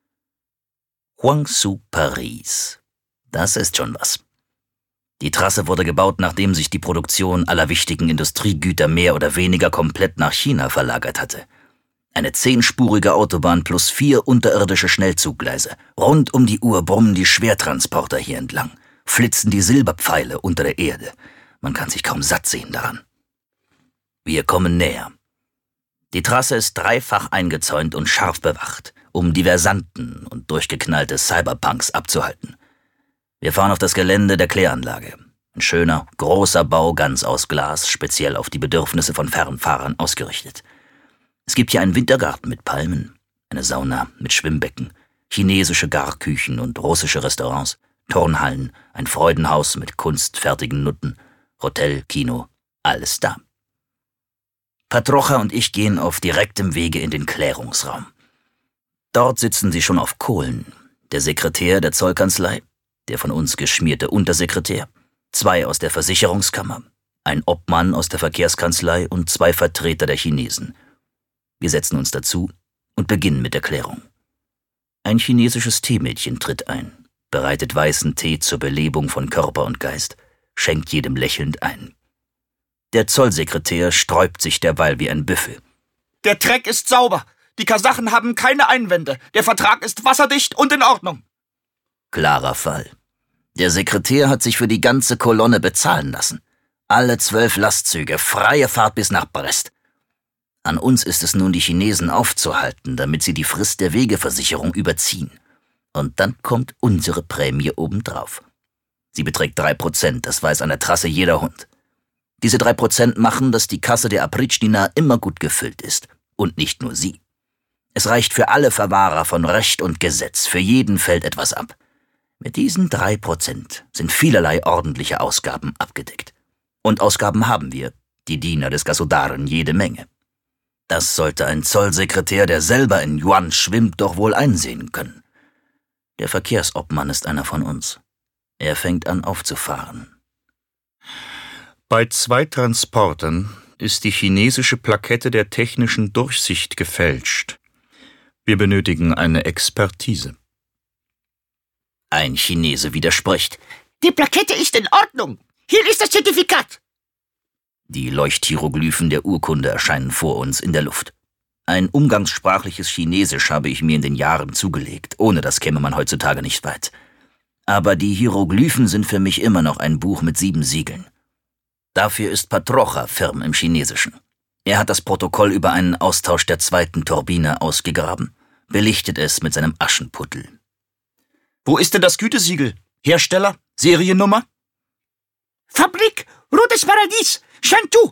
Huangsu, Paris. Das ist schon was. Die Trasse wurde gebaut, nachdem sich die Produktion aller wichtigen Industriegüter mehr oder weniger komplett nach China verlagert hatte. Eine 10-spurige Autobahn plus 4 unterirdische Schnellzuggleise. Rund um die Uhr brummen die Schwertransporter hier entlang, flitzen die Silberpfeile unter der Erde. Man kann sich kaum satt sehen daran. Wir kommen näher. Die Trasse ist dreifach eingezäunt und scharf bewacht, um Diversanten und durchgeknallte Cyberpunks abzuhalten. Wir fahren auf das Gelände der Kläranlage. Ein schöner, großer Bau, ganz aus Glas, speziell auf die Bedürfnisse von Fernfahrern ausgerichtet. Es gibt hier einen Wintergarten mit Palmen, eine Sauna mit Schwimmbecken, chinesische Garküchen und russische Restaurants, Turnhallen, ein Freudenhaus mit kunstfertigen Nutten, Hotel, Kino, alles da. Patrocha und ich gehen auf direktem Wege in den Klärungsraum. Dort sitzen sie schon auf Kohlen, der Sekretär der Zollkanzlei, der von uns geschmierte Untersekretär, 2 aus der Versicherungskammer, ein Obmann aus der Verkehrskanzlei und 2 Vertreter der Chinesen. Wir setzen uns dazu und beginnen mit der Klärung. Ein chinesisches Teemädchen tritt ein, bereitet weißen Tee zur Belebung von Körper und Geist, schenkt jedem lächelnd ein. Der Zollsekretär sträubt sich derweil wie ein Büffel. Der Dreck ist sauber. Die Kasachen haben keine Einwände. Der Vertrag ist wasserdicht und in Ordnung. Klarer Fall. Der Sekretär hat sich für die ganze Kolonne bezahlen lassen. Alle 12 Lastzüge, freie Fahrt bis nach Brest. An uns ist es nun, die Chinesen aufzuhalten, damit sie die Frist der Wegeversicherung überziehen. Und dann kommt unsere Prämie obendrauf. Sie beträgt 3%, das weiß an der Trasse jeder Hund. Diese 3% machen, dass die Kasse der Apritschnina immer gut gefüllt ist. Und nicht nur sie. Es reicht für alle Verwahrer von Recht und Gesetz, für jeden fällt etwas ab. Mit diesen 3% sind vielerlei ordentliche Ausgaben abgedeckt. Und Ausgaben haben wir, die Diener des Gasudaren, jede Menge. Das sollte ein Zollsekretär, der selber in Yuan schwimmt, doch wohl einsehen können. Der Verkehrsobmann ist einer von uns. Er fängt an aufzufahren. Bei 2 Transportern ist die chinesische Plakette der technischen Durchsicht gefälscht. Wir benötigen eine Expertise. Ein Chinese widerspricht. Die Plakette ist in Ordnung. Hier ist das Zertifikat. Die Leuchthieroglyphen der Urkunde erscheinen vor uns in der Luft. Ein umgangssprachliches Chinesisch habe ich mir in den Jahren zugelegt, ohne das käme man heutzutage nicht weit. Aber die Hieroglyphen sind für mich immer noch ein Buch mit 7 Siegeln. Dafür ist Patrocha firm im Chinesischen. Er hat das Protokoll über einen Austausch der 2. Turbine ausgegraben, belichtet es mit seinem Aschenputtel. Wo ist denn das Gütesiegel? Hersteller? Seriennummer? Fabrik, Rotes Paradies, Shantou,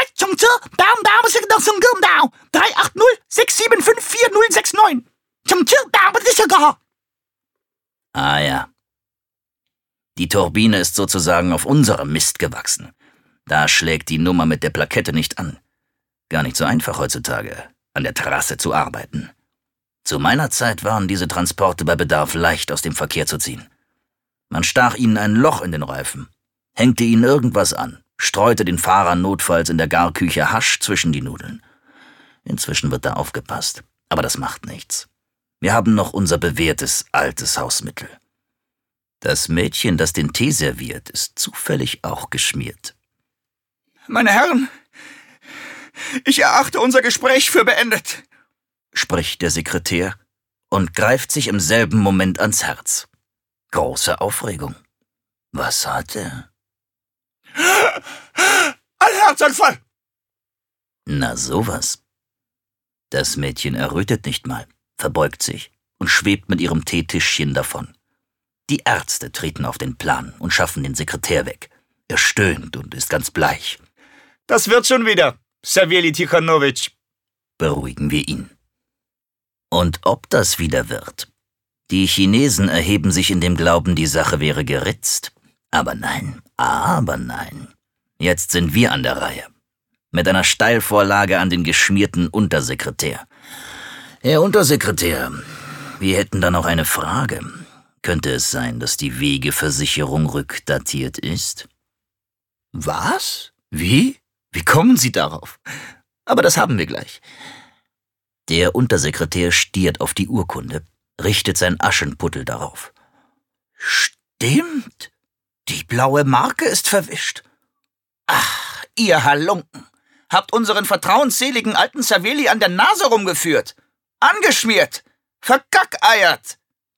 380-6754069. Ah ja. Die Turbine ist sozusagen auf unserem Mist gewachsen. Da schlägt die Nummer mit der Plakette nicht an. Gar nicht so einfach heutzutage, an der Trasse zu arbeiten. Zu meiner Zeit waren diese Transporte bei Bedarf leicht aus dem Verkehr zu ziehen. Man stach ihnen ein Loch in den Reifen, hängte ihnen irgendwas an, streute den Fahrern notfalls in der Garküche Hasch zwischen die Nudeln. Inzwischen wird da aufgepasst, aber das macht nichts. Wir haben noch unser bewährtes, altes Hausmittel. Das Mädchen, das den Tee serviert, ist zufällig auch geschmiert. Meine Herren, ich erachte unser Gespräch für beendet, spricht der Sekretär und greift sich im selben Moment ans Herz. Große Aufregung. Was hat er? Ein Herzanfall! Na sowas. Das Mädchen errötet nicht mal, verbeugt sich und schwebt mit ihrem Teetischchen davon. Die Ärzte treten auf den Plan und schaffen den Sekretär weg. Er stöhnt und ist ganz bleich. Das wird schon wieder, Savieli Tikhonowitsch, beruhigen wir ihn. Und ob das wieder wird? Die Chinesen erheben sich in dem Glauben, die Sache wäre geritzt. Aber nein. Jetzt sind wir an der Reihe. Mit einer Steilvorlage an den geschmierten Untersekretär. Herr Untersekretär, wir hätten da noch eine Frage. Könnte es sein, dass die Wegeversicherung rückdatiert ist? Was? Wie? Wie kommen Sie darauf? Aber das haben wir gleich. Der Untersekretär stiert auf die Urkunde, richtet sein Aschenputtel darauf. Stimmt. Die blaue Marke ist verwischt. Ach, ihr Halunken. Habt unseren vertrauensseligen alten Savieli an der Nase rumgeführt. Angeschmiert. Verkackeiert.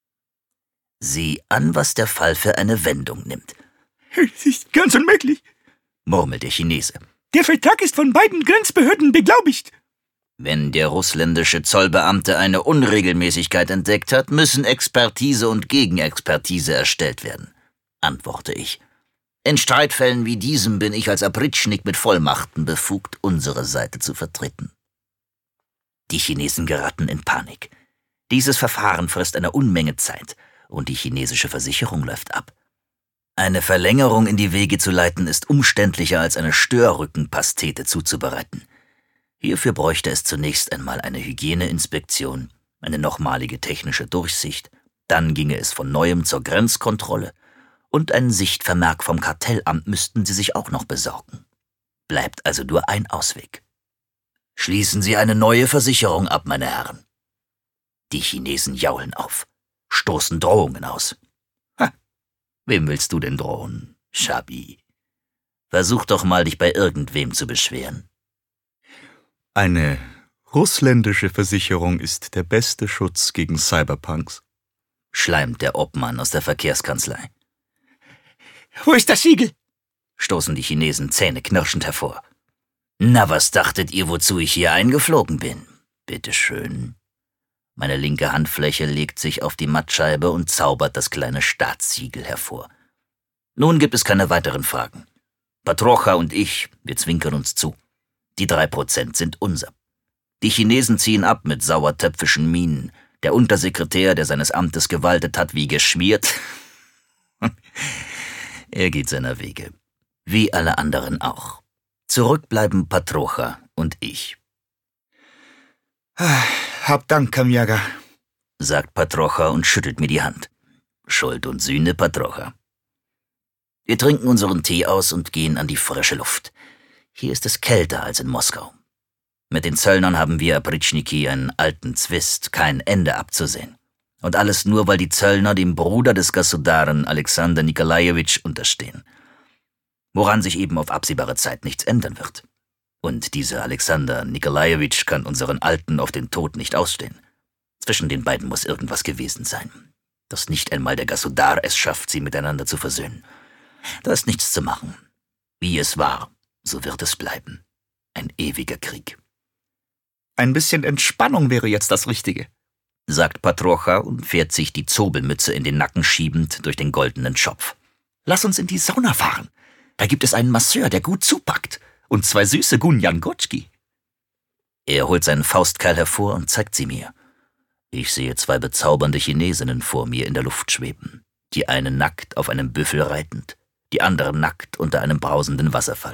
Sieh an, was der Fall für eine Wendung nimmt. Es ist ganz unmöglich, murmelt der Chinese. Der Vertrag ist von beiden Grenzbehörden beglaubigt. Wenn der russländische Zollbeamte eine Unregelmäßigkeit entdeckt hat, müssen Expertise und Gegenexpertise erstellt werden, antworte ich. In Streitfällen wie diesem bin ich als Apritschnik mit Vollmachten befugt, unsere Seite zu vertreten. Die Chinesen geraten in Panik. Dieses Verfahren frisst eine Unmenge Zeit und die chinesische Versicherung läuft ab. Eine Verlängerung in die Wege zu leiten ist umständlicher als eine Störrückenpastete zuzubereiten. Hierfür bräuchte es zunächst einmal eine Hygieneinspektion, eine nochmalige technische Durchsicht, dann ginge es von neuem zur Grenzkontrolle und einen Sichtvermerk vom Kartellamt müssten sie sich auch noch besorgen. Bleibt also nur ein Ausweg. Schließen Sie eine neue Versicherung ab, meine Herren. Die Chinesen jaulen auf, stoßen Drohungen aus. Wem willst du denn drohen, Schabi? Versuch doch mal, dich bei irgendwem zu beschweren. Eine russländische Versicherung ist der beste Schutz gegen Cyberpunks, schleimt der Obmann aus der Verkehrskanzlei. Wo ist das Siegel? stoßen die Chinesen zähneknirschend hervor. »Na, was dachtet ihr, wozu ich hier eingeflogen bin? Bitteschön.« Meine linke Handfläche legt sich auf die Mattscheibe und zaubert das kleine Staatssiegel hervor. Nun gibt es keine weiteren Fragen. Patrocha und ich, wir zwinkern uns zu. Die 3% sind unser. Die Chinesen ziehen ab mit sauertöpfischen Mienen. Der Untersekretär, der seines Amtes gewaltet hat, wie geschmiert. Er geht seiner Wege. Wie alle anderen auch. Zurück bleiben Patrocha und ich. Hab Dank, Kamjaga, sagt Patrocha und schüttelt mir die Hand. Schuld und Sühne, Patrocha. Wir trinken unseren Tee aus und gehen an die frische Luft. Hier ist es kälter als in Moskau. Mit den Zöllnern haben wir Apritschniki einen alten Zwist, kein Ende abzusehen. Und alles nur, weil die Zöllner dem Bruder des Gasudaren Alexander Nikolajewitsch unterstehen. Woran sich eben auf absehbare Zeit nichts ändern wird. Und dieser Alexander Nikolajewitsch kann unseren Alten auf den Tod nicht ausstehen. Zwischen den beiden muss irgendwas gewesen sein. Dass nicht einmal der Gasudar es schafft, sie miteinander zu versöhnen. Da ist nichts zu machen. Wie es war, so wird es bleiben. Ein ewiger Krieg. Ein bisschen Entspannung wäre jetzt das Richtige, sagt Patrocha und fährt sich die Zobelmütze in den Nacken schiebend durch den goldenen Schopf. Lass uns in die Sauna fahren. Da gibt es einen Masseur, der gut zupackt. Und 2 süße Gunjan-Gotschki. Er holt seinen Faustkeil hervor und zeigt sie mir. Ich sehe 2 bezaubernde Chinesinnen vor mir in der Luft schweben. Die eine nackt auf einem Büffel reitend, die andere nackt unter einem brausenden Wasserfall.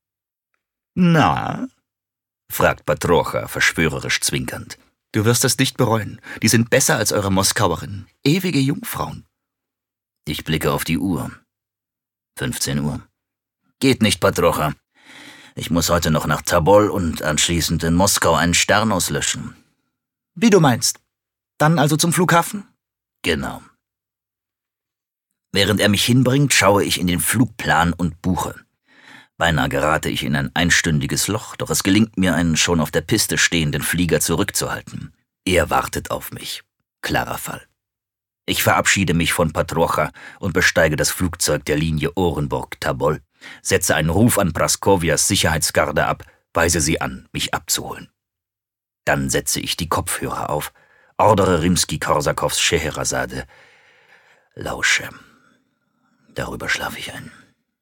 Na? Fragt Patrocha, verschwörerisch zwinkernd. Du wirst es nicht bereuen. Die sind besser als eure Moskauerinnen. Ewige Jungfrauen. Ich blicke auf die Uhr. 15 Uhr. Geht nicht, Patrocha. Ich muss heute noch nach Tabol und anschließend in Moskau einen Stern auslöschen. Wie du meinst. Dann also zum Flughafen? Genau. Während er mich hinbringt, schaue ich in den Flugplan und buche. Beinahe gerate ich in ein einstündiges Loch, doch es gelingt mir, einen schon auf der Piste stehenden Flieger zurückzuhalten. Er wartet auf mich. Klarer Fall. Ich verabschiede mich von Patrocha und besteige das Flugzeug der Linie Orenburg-Tabol, setze einen Ruf an Praskowias Sicherheitsgarde ab, weise sie an, mich abzuholen. Dann setze ich die Kopfhörer auf, ordere Rimski-Korsakows Scheherazade, lausche. Darüber schlafe ich ein.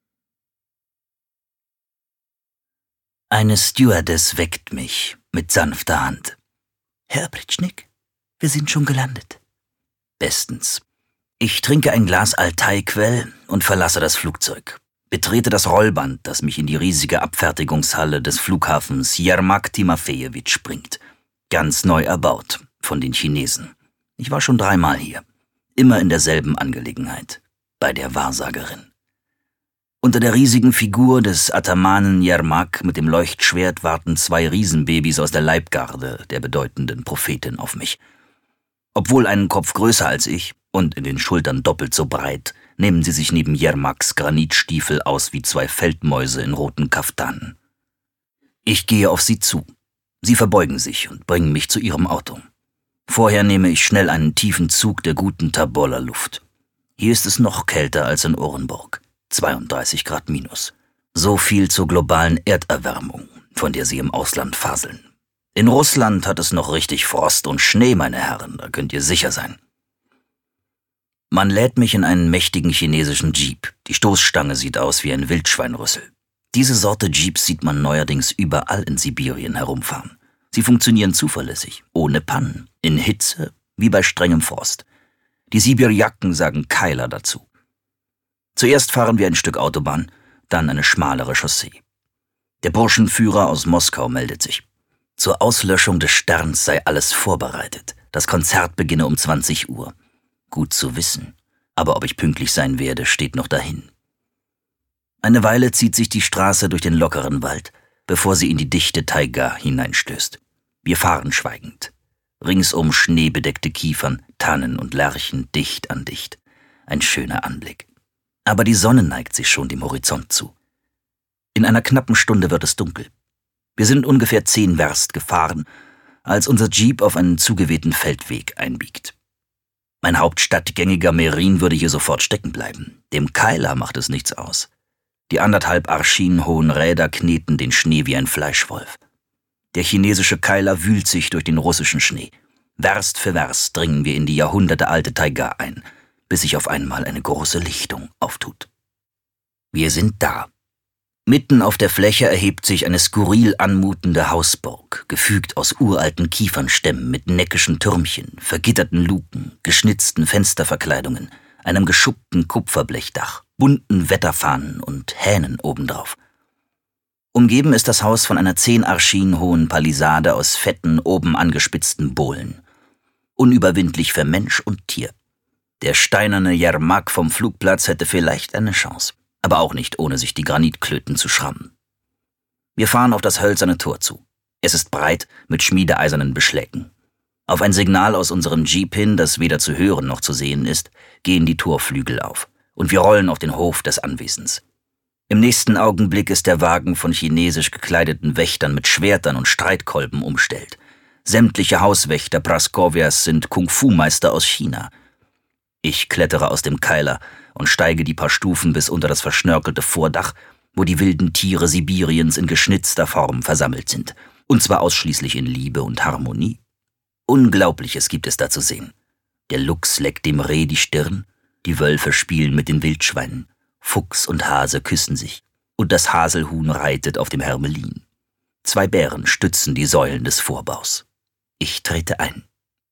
Eine Stewardess weckt mich mit sanfter Hand. »Herr Apritschnik, wir sind schon gelandet.« »Bestens. Ich trinke ein Glas Altai-Quell und verlasse das Flugzeug. Betrete das Rollband, das mich in die riesige Abfertigungshalle des Flughafens Jermak Timofejewitsch bringt. Ganz neu erbaut, von den Chinesen. Ich war schon 3-mal hier. Immer in derselben Angelegenheit. Bei der Wahrsagerin. Unter der riesigen Figur des Atamanen Jermak mit dem Leuchtschwert warten 2 Riesenbabys aus der Leibgarde der bedeutenden Prophetin auf mich. Obwohl einen Kopf größer als ich und in den Schultern doppelt so breit, nehmen sie sich neben Jermaks Granitstiefel aus wie 2 Feldmäuse in roten Kaftanen. Ich gehe auf sie zu. Sie verbeugen sich und bringen mich zu ihrem Auto. Vorher nehme ich schnell einen tiefen Zug der guten Taboler Luft. Hier ist es noch kälter als in Orenburg. 32 Grad minus. So viel zur globalen Erderwärmung, von der sie im Ausland faseln. In Russland hat es noch richtig Frost und Schnee, meine Herren, da könnt ihr sicher sein. Man lädt mich in einen mächtigen chinesischen Jeep. Die Stoßstange sieht aus wie ein Wildschweinrüssel. Diese Sorte Jeeps sieht man neuerdings überall in Sibirien herumfahren. Sie funktionieren zuverlässig, ohne Pannen, in Hitze wie bei strengem Frost. Die Sibirjaken sagen Keiler dazu. Zuerst fahren wir ein Stück Autobahn, dann eine schmalere Chaussee. Der Burschenführer aus Moskau meldet sich. Zur Auslöschung des Sterns sei alles vorbereitet. Das Konzert beginne um 20 Uhr. Gut zu wissen. Aber ob ich pünktlich sein werde, steht noch dahin. Eine Weile zieht sich die Straße durch den lockeren Wald, bevor sie in die dichte Taiga hineinstößt. Wir fahren schweigend. Ringsum schneebedeckte Kiefern, Tannen und Lärchen dicht an dicht. Ein schöner Anblick. Aber die Sonne neigt sich schon dem Horizont zu. In einer knappen Stunde wird es dunkel. Wir sind ungefähr 10 Werst gefahren, als unser Jeep auf einen zugewehten Feldweg einbiegt. Mein hauptstadtgängiger Merin würde hier sofort stecken bleiben. Dem Keiler macht es nichts aus. Die 1,5 Arschinen hohen Räder kneten den Schnee wie ein Fleischwolf. Der chinesische Keiler wühlt sich durch den russischen Schnee. Werst für Werst dringen wir in die jahrhundertealte Taiga ein, bis sich auf einmal eine große Lichtung auftut. Wir sind da. Mitten auf der Fläche erhebt sich eine skurril anmutende Hausburg, gefügt aus uralten Kiefernstämmen mit neckischen Türmchen, vergitterten Luken, geschnitzten Fensterverkleidungen, einem geschuppten Kupferblechdach, bunten Wetterfahnen und Hähnen obendrauf. Umgeben ist das Haus von einer 10 Arschinen hohen Palisade aus fetten, oben angespitzten Bohlen. Unüberwindlich für Mensch und Tier. Der steinerne Jermak vom Flugplatz hätte vielleicht eine Chance, aber auch nicht, ohne sich die Granitklöten zu schrammen. Wir fahren auf das hölzerne Tor zu. Es ist breit, mit schmiedeeisernen Beschlägen. Auf ein Signal aus unserem Jeep hin, das weder zu hören noch zu sehen ist, gehen die Torflügel auf, und wir rollen auf den Hof des Anwesens. Im nächsten Augenblick ist der Wagen von chinesisch gekleideten Wächtern mit Schwertern und Streitkolben umstellt. Sämtliche Hauswächter Praskovias sind Kung-Fu-Meister aus China. Ich klettere aus dem Keiler und steige die paar Stufen bis unter das verschnörkelte Vordach, wo die wilden Tiere Sibiriens in geschnitzter Form versammelt sind. Und zwar ausschließlich in Liebe und Harmonie. Unglaubliches gibt es da zu sehen. Der Luchs leckt dem Reh die Stirn, die Wölfe spielen mit den Wildschweinen, Fuchs und Hase küssen sich, und das Haselhuhn reitet auf dem Hermelin. 2 Bären stützen die Säulen des Vorbaus. Ich trete ein.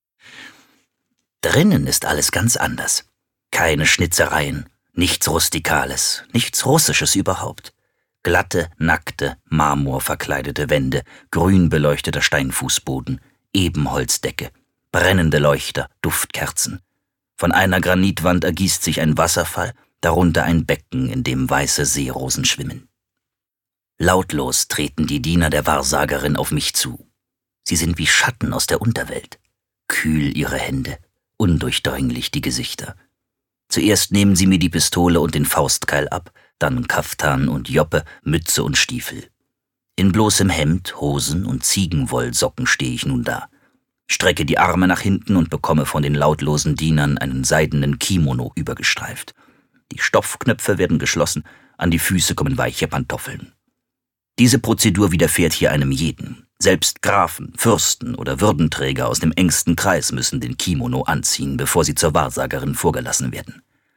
Drinnen ist alles ganz anders. Keine Schnitzereien, nichts Rustikales, nichts Russisches überhaupt. Glatte, nackte, marmorverkleidete Wände, grün beleuchteter Steinfußboden, Ebenholzdecke, brennende Leuchter, Duftkerzen. Von einer Granitwand ergießt sich ein Wasserfall, darunter ein Becken, in dem weiße Seerosen schwimmen. Lautlos treten die Diener der Wahrsagerin auf mich zu. Sie sind wie Schatten aus der Unterwelt. Kühl ihre Hände, undurchdringlich die Gesichter. Zuerst nehmen sie mir die Pistole und den Faustkeil ab, dann Kaftan und Joppe, Mütze und Stiefel. In bloßem Hemd, Hosen und Ziegenwollsocken stehe ich nun da, strecke die Arme nach hinten und bekomme von den lautlosen Dienern einen seidenen Kimono übergestreift. Die Stoffknöpfe werden geschlossen, an die Füße kommen weiche Pantoffeln. Diese Prozedur widerfährt hier einem jeden. Selbst Grafen, Fürsten oder Würdenträger aus dem engsten Kreis müssen den Kimono anziehen, bevor sie zur Wahrsagerin vorgelassen werden.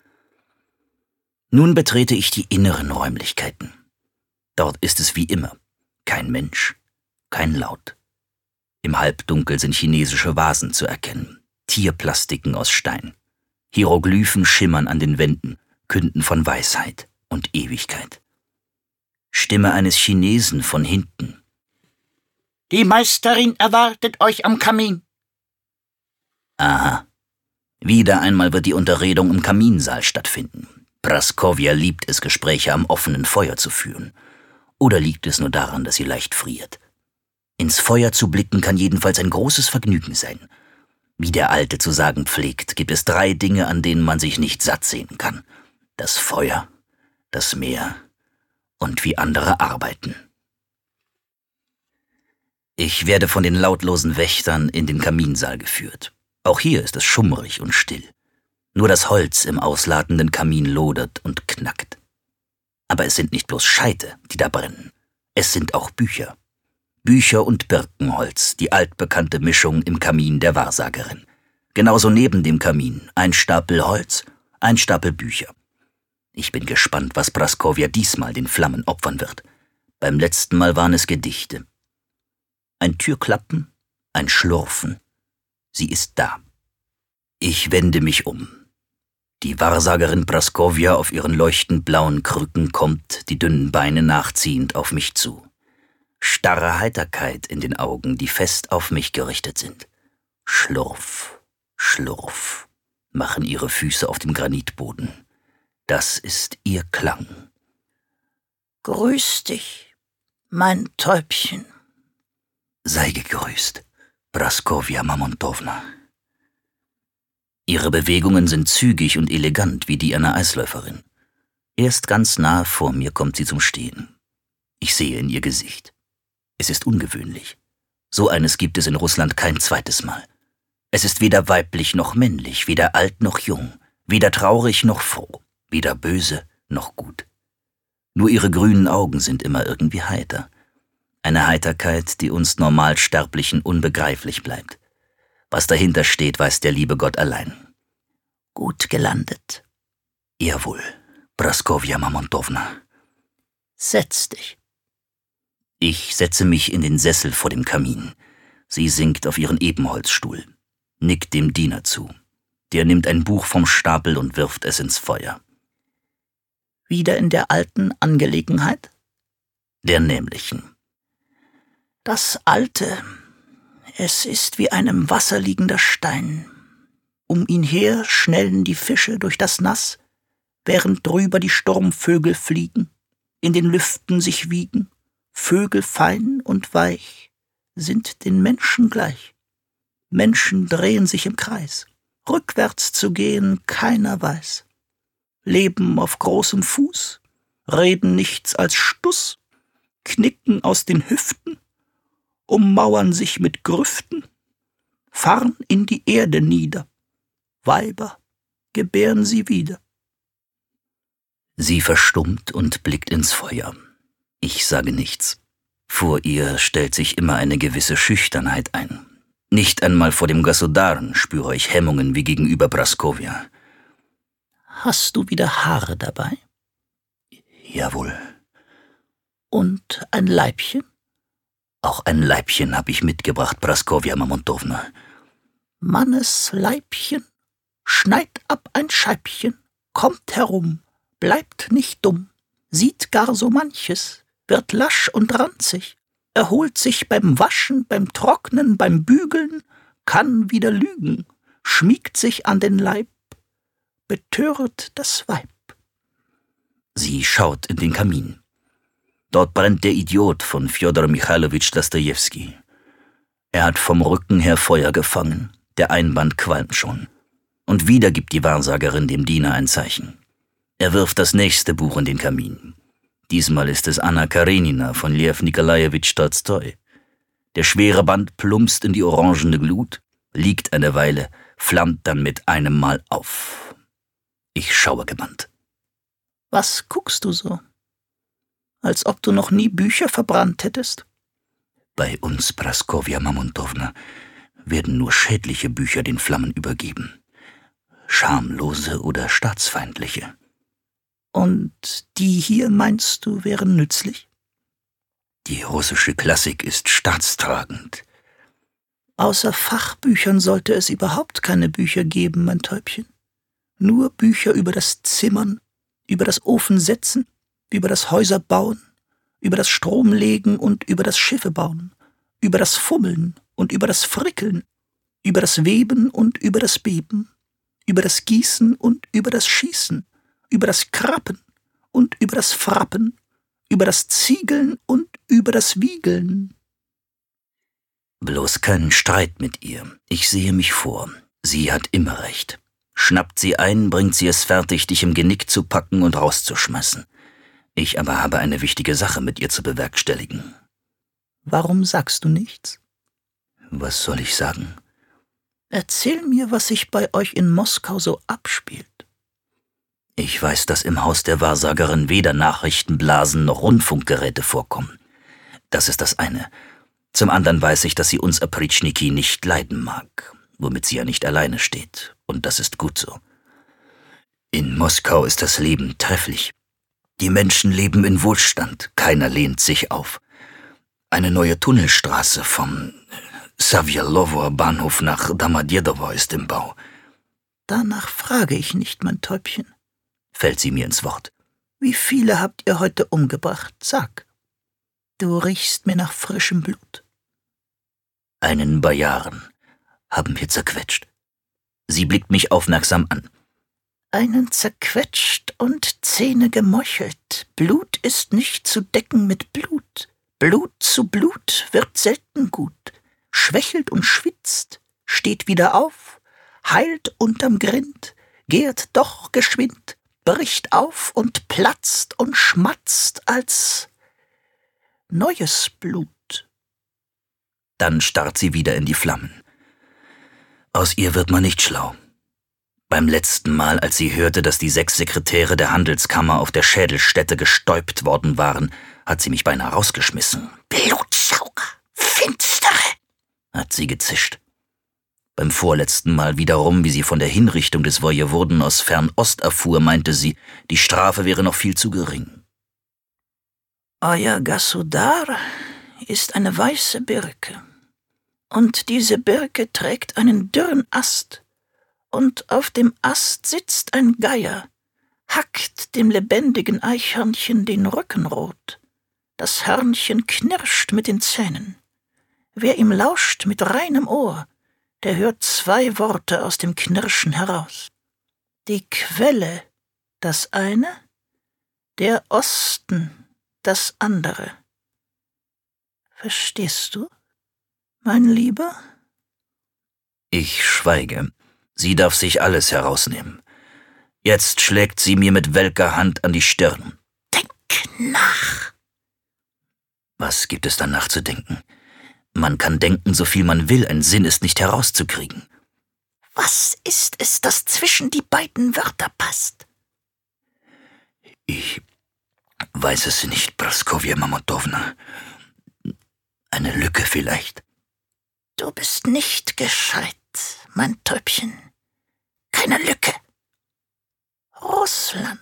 Nun betrete ich die inneren Räumlichkeiten. Dort ist es wie immer. Kein Mensch, kein Laut. Im Halbdunkel sind chinesische Vasen zu erkennen, Tierplastiken aus Stein. Hieroglyphen schimmern an den Wänden, künden von Weisheit und Ewigkeit. Stimme eines Chinesen von hinten. Die Meisterin erwartet euch am Kamin. Aha. Wieder einmal wird die Unterredung im Kaminsaal stattfinden. Praskovia liebt es, Gespräche am offenen Feuer zu führen. Oder liegt es nur daran, dass sie leicht friert? Ins Feuer zu blicken kann jedenfalls ein großes Vergnügen sein. Wie der Alte zu sagen pflegt, gibt es 3 Dinge, an denen man sich nicht satt sehen kann. Das Feuer, das Meer und wie andere arbeiten. Ich werde von den lautlosen Wächtern in den Kaminsaal geführt. Auch hier ist es schummrig und still. Nur das Holz im ausladenden Kamin lodert und knackt. Aber es sind nicht bloß Scheite, die da brennen. Es sind auch Bücher. Bücher und Birkenholz, die altbekannte Mischung im Kamin der Wahrsagerin. Genauso neben dem Kamin ein Stapel Holz, ein Stapel Bücher. Ich bin gespannt, was Praskovia diesmal den Flammen opfern wird. Beim letzten Mal waren es Gedichte. Ein Türklappen, ein Schlurfen. Sie ist da. Ich wende mich um. Die Wahrsagerin Praskovia auf ihren leuchtend blauen Krücken kommt, die dünnen Beine nachziehend, auf mich zu. Starre Heiterkeit in den Augen, die fest auf mich gerichtet sind. Schlurf, Schlurf, machen ihre Füße auf dem Granitboden. Das ist ihr Klang. Grüß dich, mein Täubchen. Sei gegrüßt, Praskovia Mamontowna. Ihre Bewegungen sind zügig und elegant wie die einer Eisläuferin. Erst ganz nahe vor mir kommt sie zum Stehen. Ich sehe in ihr Gesicht. Es ist ungewöhnlich. So eines gibt es in Russland kein zweites Mal. Es ist weder weiblich noch männlich, weder alt noch jung, weder traurig noch froh, weder böse noch gut. Nur ihre grünen Augen sind immer irgendwie heiter. Eine Heiterkeit, die uns Normalsterblichen unbegreiflich bleibt. Was dahinter steht, weiß der liebe Gott allein. Gut gelandet. Jawohl, Praskovja Mamontowna. Setz dich. Ich setze mich in den Sessel vor dem Kamin. Sie sinkt auf ihren Ebenholzstuhl, nickt dem Diener zu. Der nimmt ein Buch vom Stapel und wirft es ins Feuer. Wieder in der alten Angelegenheit? Der nämlichen. Das Alte, es ist wie ein im Wasser liegender Stein. Um ihn her schnellen die Fische durch das Nass, während drüber die Sturmvögel fliegen, in den Lüften sich wiegen. Vögel fein und weich sind den Menschen gleich. Menschen drehen sich im Kreis. Rückwärts zu gehen keiner weiß. Leben auf großem Fuß, reden nichts als Stuss, knicken aus den Hüften, ummauern sich mit Grüften, fahren in die Erde nieder. Weiber gebären sie wieder. Sie verstummt und blickt ins Feuer. Ich sage nichts. Vor ihr stellt sich immer eine gewisse Schüchternheit ein. Nicht einmal vor dem Gasudaren spüre ich Hemmungen wie gegenüber Praskovja. Hast du wieder Haare dabei? Jawohl. Und ein Leibchen? Auch ein Leibchen habe ich mitgebracht, Praskovja Mamontowna. Mannes Leibchen, schneid ab ein Scheibchen, kommt herum, bleibt nicht dumm, sieht gar so manches, wird lasch und ranzig, erholt sich beim Waschen, beim Trocknen, beim Bügeln, kann wieder lügen, schmiegt sich an den Leib, betört das Weib. Sie schaut in den Kamin. Dort brennt der Idiot von Fjodor Michailowitsch Dostojewski. Er hat vom Rücken her Feuer gefangen, der Einband qualmt schon. Und wieder gibt die Wahrsagerin dem Diener ein Zeichen. Er wirft das nächste Buch in den Kamin. Diesmal ist es Anna Karenina von Lew Nikolajewitsch Tolstoi. Der schwere Band plumpst in die orangene Glut, liegt eine Weile, flammt dann mit einem Mal auf. Ich schaue gebannt. Was guckst du so? Als ob du noch nie Bücher verbrannt hättest? Bei uns, Praskovja Mamontowna, werden nur schädliche Bücher den Flammen übergeben. Schamlose oder staatsfeindliche. Und die hier, meinst du, wären nützlich? Die russische Klassik ist staatstragend. Außer Fachbüchern sollte es überhaupt keine Bücher geben, mein Täubchen. Nur Bücher über das Zimmern, über das Ofensetzen, über das Häuserbauen, über das Stromlegen und über das Schiffebauen, über das Fummeln und über das Frickeln, über das Weben und über das Beben, über das Gießen und über das Schießen, über das Krappen und über das Frappen, über das Ziegeln und über das Wiegeln. Bloß keinen Streit mit ihr. Ich sehe mich vor. Sie hat immer recht. Schnappt sie ein, bringt sie es fertig, dich im Genick zu packen und rauszuschmeißen. Ich aber habe eine wichtige Sache mit ihr zu bewerkstelligen. Warum sagst du nichts? Was soll ich sagen? Erzähl mir, was sich bei euch in Moskau so abspielt. Ich weiß, dass im Haus der Wahrsagerin weder Nachrichtenblasen noch Rundfunkgeräte vorkommen. Das ist das eine. Zum anderen weiß ich, dass sie uns Opritschniki nicht leiden mag, womit sie ja nicht alleine steht. Und das ist gut so. In Moskau ist das Leben trefflich. Die Menschen leben in Wohlstand, keiner lehnt sich auf. Eine neue Tunnelstraße vom Sawjelower Bahnhof nach Domodedowo ist im Bau. Danach frage ich nicht, mein Täubchen. Fällt sie mir ins Wort. Wie viele habt ihr heute umgebracht? Sag. Du riechst mir nach frischem Blut. Einen Bajaren haben wir zerquetscht. Sie blickt mich aufmerksam an. Einen zerquetscht und Zähne gemeuchelt. Blut ist nicht zu decken mit Blut. Blut zu Blut wird selten gut. Schwächelt und schwitzt, steht wieder auf, heilt unterm Grind, gärt doch geschwind, bricht auf und platzt und schmatzt als neues Blut. Dann starrt sie wieder in die Flammen. Aus ihr wird man nicht schlau. Beim letzten Mal, als sie hörte, dass die 6 Sekretäre der Handelskammer auf der Schädelstätte gestäupt worden waren, hat sie mich beinahe rausgeschmissen. Blutsauger, Finstere, hat sie gezischt. Beim vorletzten Mal wiederum, wie sie von der Hinrichtung des Wojewoden aus Fernost erfuhr, meinte sie, die Strafe wäre noch viel zu gering. Euer Gasudar ist eine weiße Birke, und diese Birke trägt einen dürren Ast, und auf dem Ast sitzt ein Geier, hackt dem lebendigen Eichhörnchen den Rücken rot. Das Hörnchen knirscht mit den Zähnen. Wer ihm lauscht mit reinem Ohr, der hört 2 Worte aus dem Knirschen heraus. Die Quelle, das eine, der Osten, das andere. Verstehst du, mein Lieber? Ich schweige. Sie darf sich alles herausnehmen. Jetzt schlägt sie mir mit welker Hand an die Stirn. Denk nach. Was gibt es dann nachzudenken? Man kann denken, so viel man will, ein Sinn ist nicht herauszukriegen. Was ist es, das zwischen die beiden Wörter passt? Ich weiß es nicht, Praskovja Mamontowna. Eine Lücke vielleicht. Du bist nicht gescheit, mein Täubchen. Keine Lücke. Russland.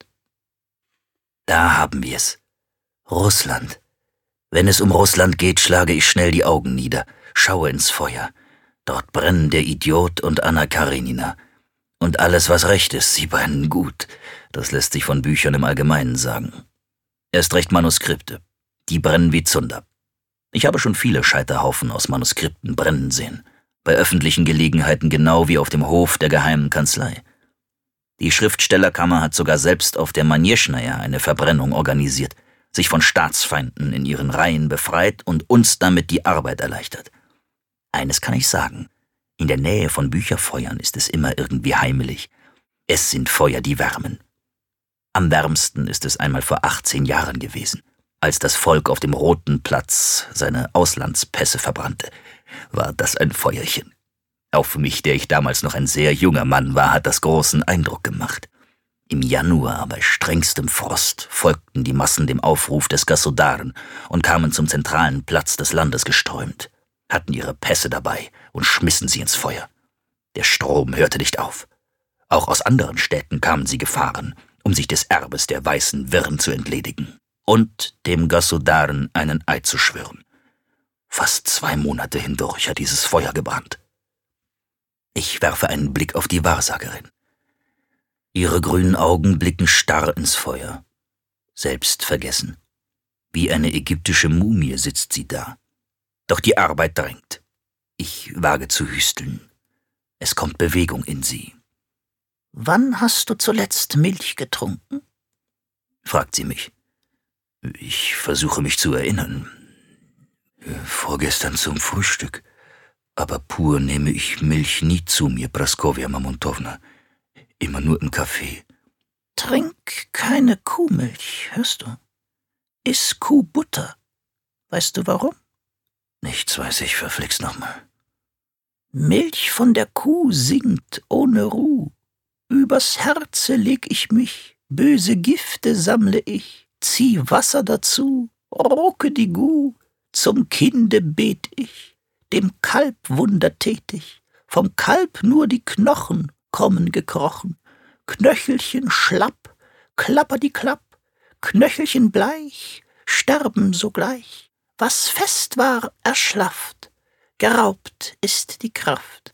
Da haben wir es. Russland. Wenn es um Russland geht, schlage ich schnell die Augen nieder, schaue ins Feuer. Dort brennen der Idiot und Anna Karenina. Und alles, was recht ist, sie brennen gut. Das lässt sich von Büchern im Allgemeinen sagen. Erst recht Manuskripte. Die brennen wie Zunder. Ich habe schon viele Scheiterhaufen aus Manuskripten brennen sehen. Bei öffentlichen Gelegenheiten genau wie auf dem Hof der geheimen Kanzlei. Die Schriftstellerkammer hat sogar selbst auf der Manjeschnaja eine Verbrennung organisiert, sich von Staatsfeinden in ihren Reihen befreit und uns damit die Arbeit erleichtert. Eines kann ich sagen, in der Nähe von Bücherfeuern ist es immer irgendwie heimelig. Es sind Feuer, die wärmen. Am wärmsten ist es einmal vor 18 Jahren gewesen, als das Volk auf dem Roten Platz seine Auslandspässe verbrannte. War das ein Feuerchen. Auf mich, der ich damals noch ein sehr junger Mann war, hat das großen Eindruck gemacht. Im Januar, bei strengstem Frost, folgten die Massen dem Aufruf des Gasudaren und kamen zum zentralen Platz des Landes geströmt, hatten ihre Pässe dabei und schmissen sie ins Feuer. Der Strom hörte nicht auf. Auch aus anderen Städten kamen sie gefahren, um sich des Erbes der weißen Wirren zu entledigen und dem Gasudaren einen Eid zu schwören. Fast 2 Monate hindurch hat dieses Feuer gebrannt. Ich werfe einen Blick auf die Wahrsagerin. Ihre grünen Augen blicken starr ins Feuer. Selbstvergessen. Wie eine ägyptische Mumie sitzt sie da. Doch die Arbeit drängt. Ich wage zu hüsteln. Es kommt Bewegung in sie. Wann hast du zuletzt Milch getrunken? Fragt sie mich. Ich versuche mich zu erinnern. Vorgestern zum Frühstück. Aber pur nehme ich Milch nie zu mir, Praskovja Mamontowna. Immer nur im Kaffee. Trink keine Kuhmilch, hörst du? Iss Kuhbutter. Weißt du warum? Nichts weiß ich, verflixt nochmal. Milch von der Kuh singt ohne Ruh. Übers Herze leg ich mich, böse Gifte sammle ich, zieh Wasser dazu, rucke die Guh, zum Kinde bet ich, dem Kalb wundertätig, vom Kalb nur die Knochen kommen gekrochen, Knöchelchen schlapp, klapper die Klapp, Knöchelchen bleich, sterben sogleich, was fest war, erschlafft, geraubt ist die Kraft.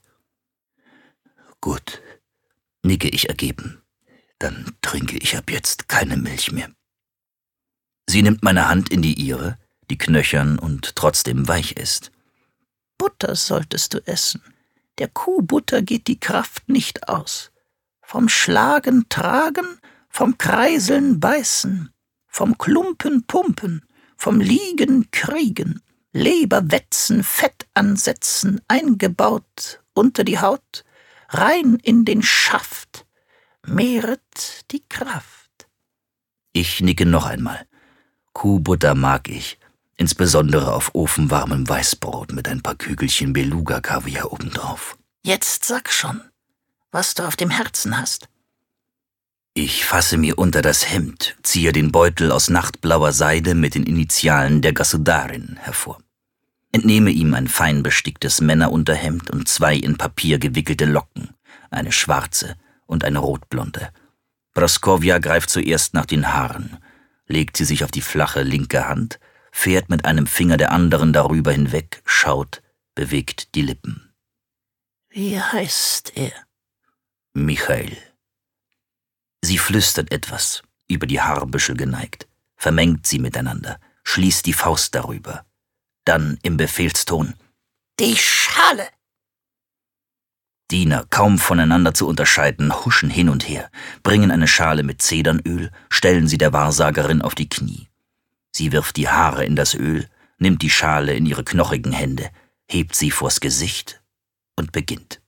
Gut, nicke ich ergeben, dann trinke ich ab jetzt keine Milch mehr. Sie nimmt meine Hand in die ihre, die knöchern und trotzdem weich ist. Butter solltest du essen. Der Kuhbutter geht die Kraft nicht aus. Vom Schlagen tragen, vom Kreiseln beißen, vom Klumpen pumpen, vom Liegen kriegen, Leber wetzen, Fett ansetzen, eingebaut unter die Haut, rein in den Schaft, mehret die Kraft. Ich nicke noch einmal. Kuhbutter mag ich, insbesondere auf ofenwarmem Weißbrot mit ein paar Kügelchen Beluga-Kaviar obendrauf. Jetzt sag schon, was du auf dem Herzen hast. Ich fasse mir unter das Hemd, ziehe den Beutel aus nachtblauer Seide mit den Initialen der Gasudarin hervor. Entnehme ihm ein fein besticktes Männerunterhemd und 2 in Papier gewickelte Locken, eine schwarze und eine rotblonde. Praskovja greift zuerst nach den Haaren, legt sie sich auf die flache linke Hand, fährt mit einem Finger der anderen darüber hinweg, schaut, bewegt die Lippen. Wie heißt er? Michael. Sie flüstert etwas, über die Haarbüschel geneigt, vermengt sie miteinander, schließt die Faust darüber. Dann im Befehlston: Die Schale! Diener, kaum voneinander zu unterscheiden, huschen hin und her, bringen eine Schale mit Zedernöl, stellen sie der Wahrsagerin auf die Knie. Sie wirft die Haare in das Öl, nimmt die Schale in ihre knochigen Hände, hebt sie vors Gesicht und beginnt.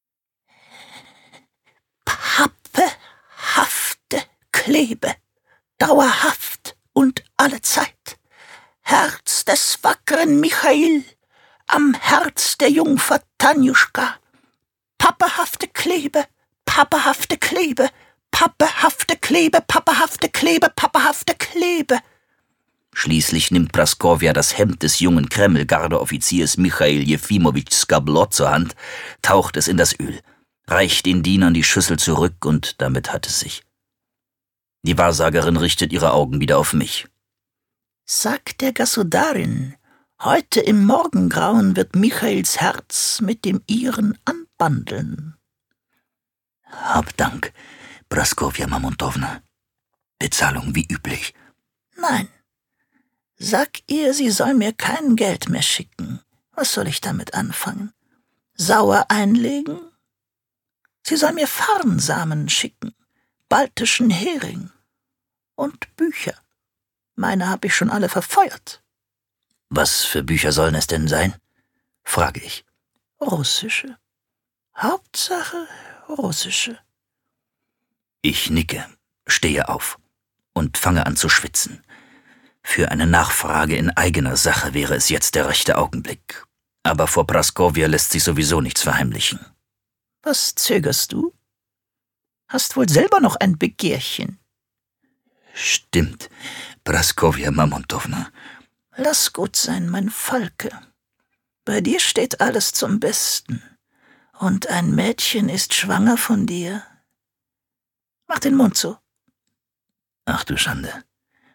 Pappehafte Klebe, dauerhaft und allezeit. Herz des wackeren Michael, am Herz der Jungfer Tanjuschka. Pappehafte Klebe, pappehafte Klebe, pappehafte Klebe, pappehafte Klebe, pappehafte Klebe. Schließlich nimmt Praskovja das Hemd des jungen Kreml-Gardeoffiziers Michail Jefimowitsch Skablot zur Hand, taucht es in das Öl, reicht den Dienern die Schüssel zurück und damit hat es sich. Die Wahrsagerin richtet ihre Augen wieder auf mich. Sag der Gasudarin, heute im Morgengrauen wird Michaels Herz mit dem ihren anbandeln. Hab Dank, Praskovja Mamontowna. Bezahlung wie üblich. Nein. Sag ihr, sie soll mir kein Geld mehr schicken. Was soll ich damit anfangen? Sauer einlegen? Sie soll mir Farnsamen schicken, baltischen Hering und Bücher. Meine hab ich schon alle verfeuert. Was für Bücher sollen es denn sein? Frage ich. Russische. Hauptsache russische. Ich nicke, stehe auf und fange an zu schwitzen. Für eine Nachfrage in eigener Sache wäre es jetzt der rechte Augenblick. Aber vor Praskovja lässt sich sowieso nichts verheimlichen. Was zögerst du? Hast wohl selber noch ein Begehrchen? Stimmt, Praskovja Mamontowna. Lass gut sein, mein Falke. Bei dir steht alles zum Besten. Und ein Mädchen ist schwanger von dir. Mach den Mund zu. Ach du Schande.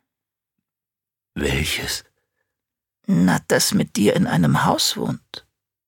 Welches? Na, das mit dir in einem Haus wohnt.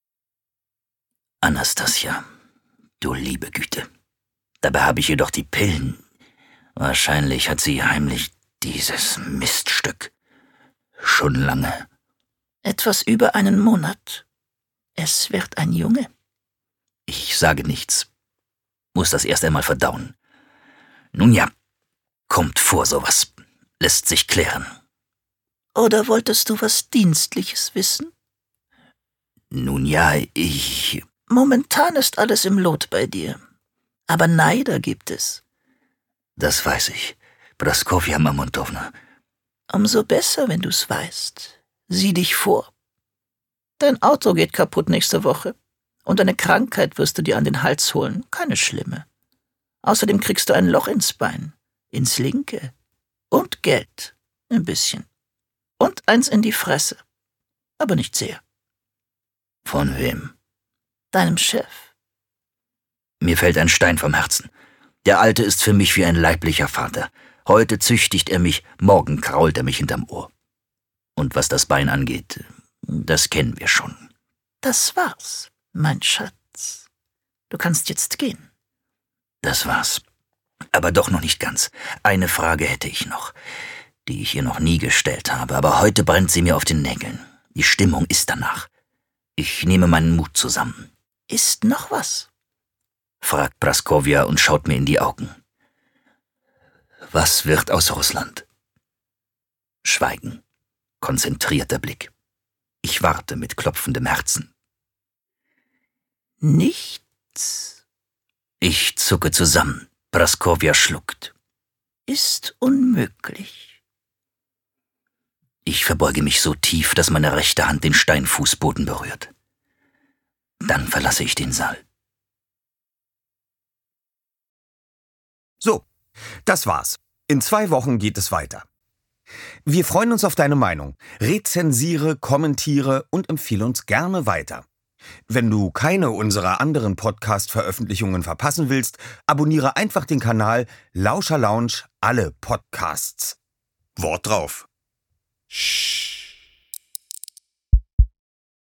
Anastasia, du liebe Güte. Dabei habe ich jedoch die Pillen. Wahrscheinlich hat sie heimlich dieses Miststück. Schon lange. Etwas über einen Monat. Es wird ein Junge. Ich sage nichts. Muss das erst einmal verdauen. Nun ja, kommt vor sowas. Lässt sich klären. Oder wolltest du was Dienstliches wissen? Nun ja, ich... Momentan ist alles im Lot bei dir. Aber Neider gibt es. Das weiß ich, Praskovja Mamontowna. Umso besser, wenn du's weißt. Sieh dich vor. Dein Auto geht kaputt nächste Woche. Und eine Krankheit wirst du dir an den Hals holen. Keine schlimme. Außerdem kriegst du ein Loch ins Bein. Ins linke. Und Geld. Ein bisschen. Und eins in die Fresse. Aber nicht sehr. Von wem? Deinem Chef. Mir fällt ein Stein vom Herzen. Der Alte ist für mich wie ein leiblicher Vater. Heute züchtigt er mich, morgen krault er mich hinterm Ohr. Und was das Bein angeht, das kennen wir schon. Das war's, mein Schatz. Du kannst jetzt gehen. Das war's. Aber doch noch nicht ganz. Eine Frage hätte ich noch, die ich ihr noch nie gestellt habe, aber heute brennt sie mir auf den Nägeln. Die Stimmung ist danach. Ich nehme meinen Mut zusammen. Ist noch was? Fragt Praskovja und schaut mir in die Augen. Was wird aus Russland? Schweigen. Konzentrierter Blick. Ich warte mit klopfendem Herzen. Nichts. Ich zucke zusammen. Praskovja schluckt. Ist unmöglich. Ich verbeuge mich so tief, dass meine rechte Hand den Steinfußboden berührt. Dann verlasse ich den Saal. Das war's. In 2 Wochen geht es weiter. Wir freuen uns auf deine Meinung. Rezensiere, kommentiere und empfehle uns gerne weiter. Wenn du keine unserer anderen Podcast-Veröffentlichungen verpassen willst, abonniere einfach den Kanal Lauscher Lounge alle Podcasts. Wort drauf. Shh.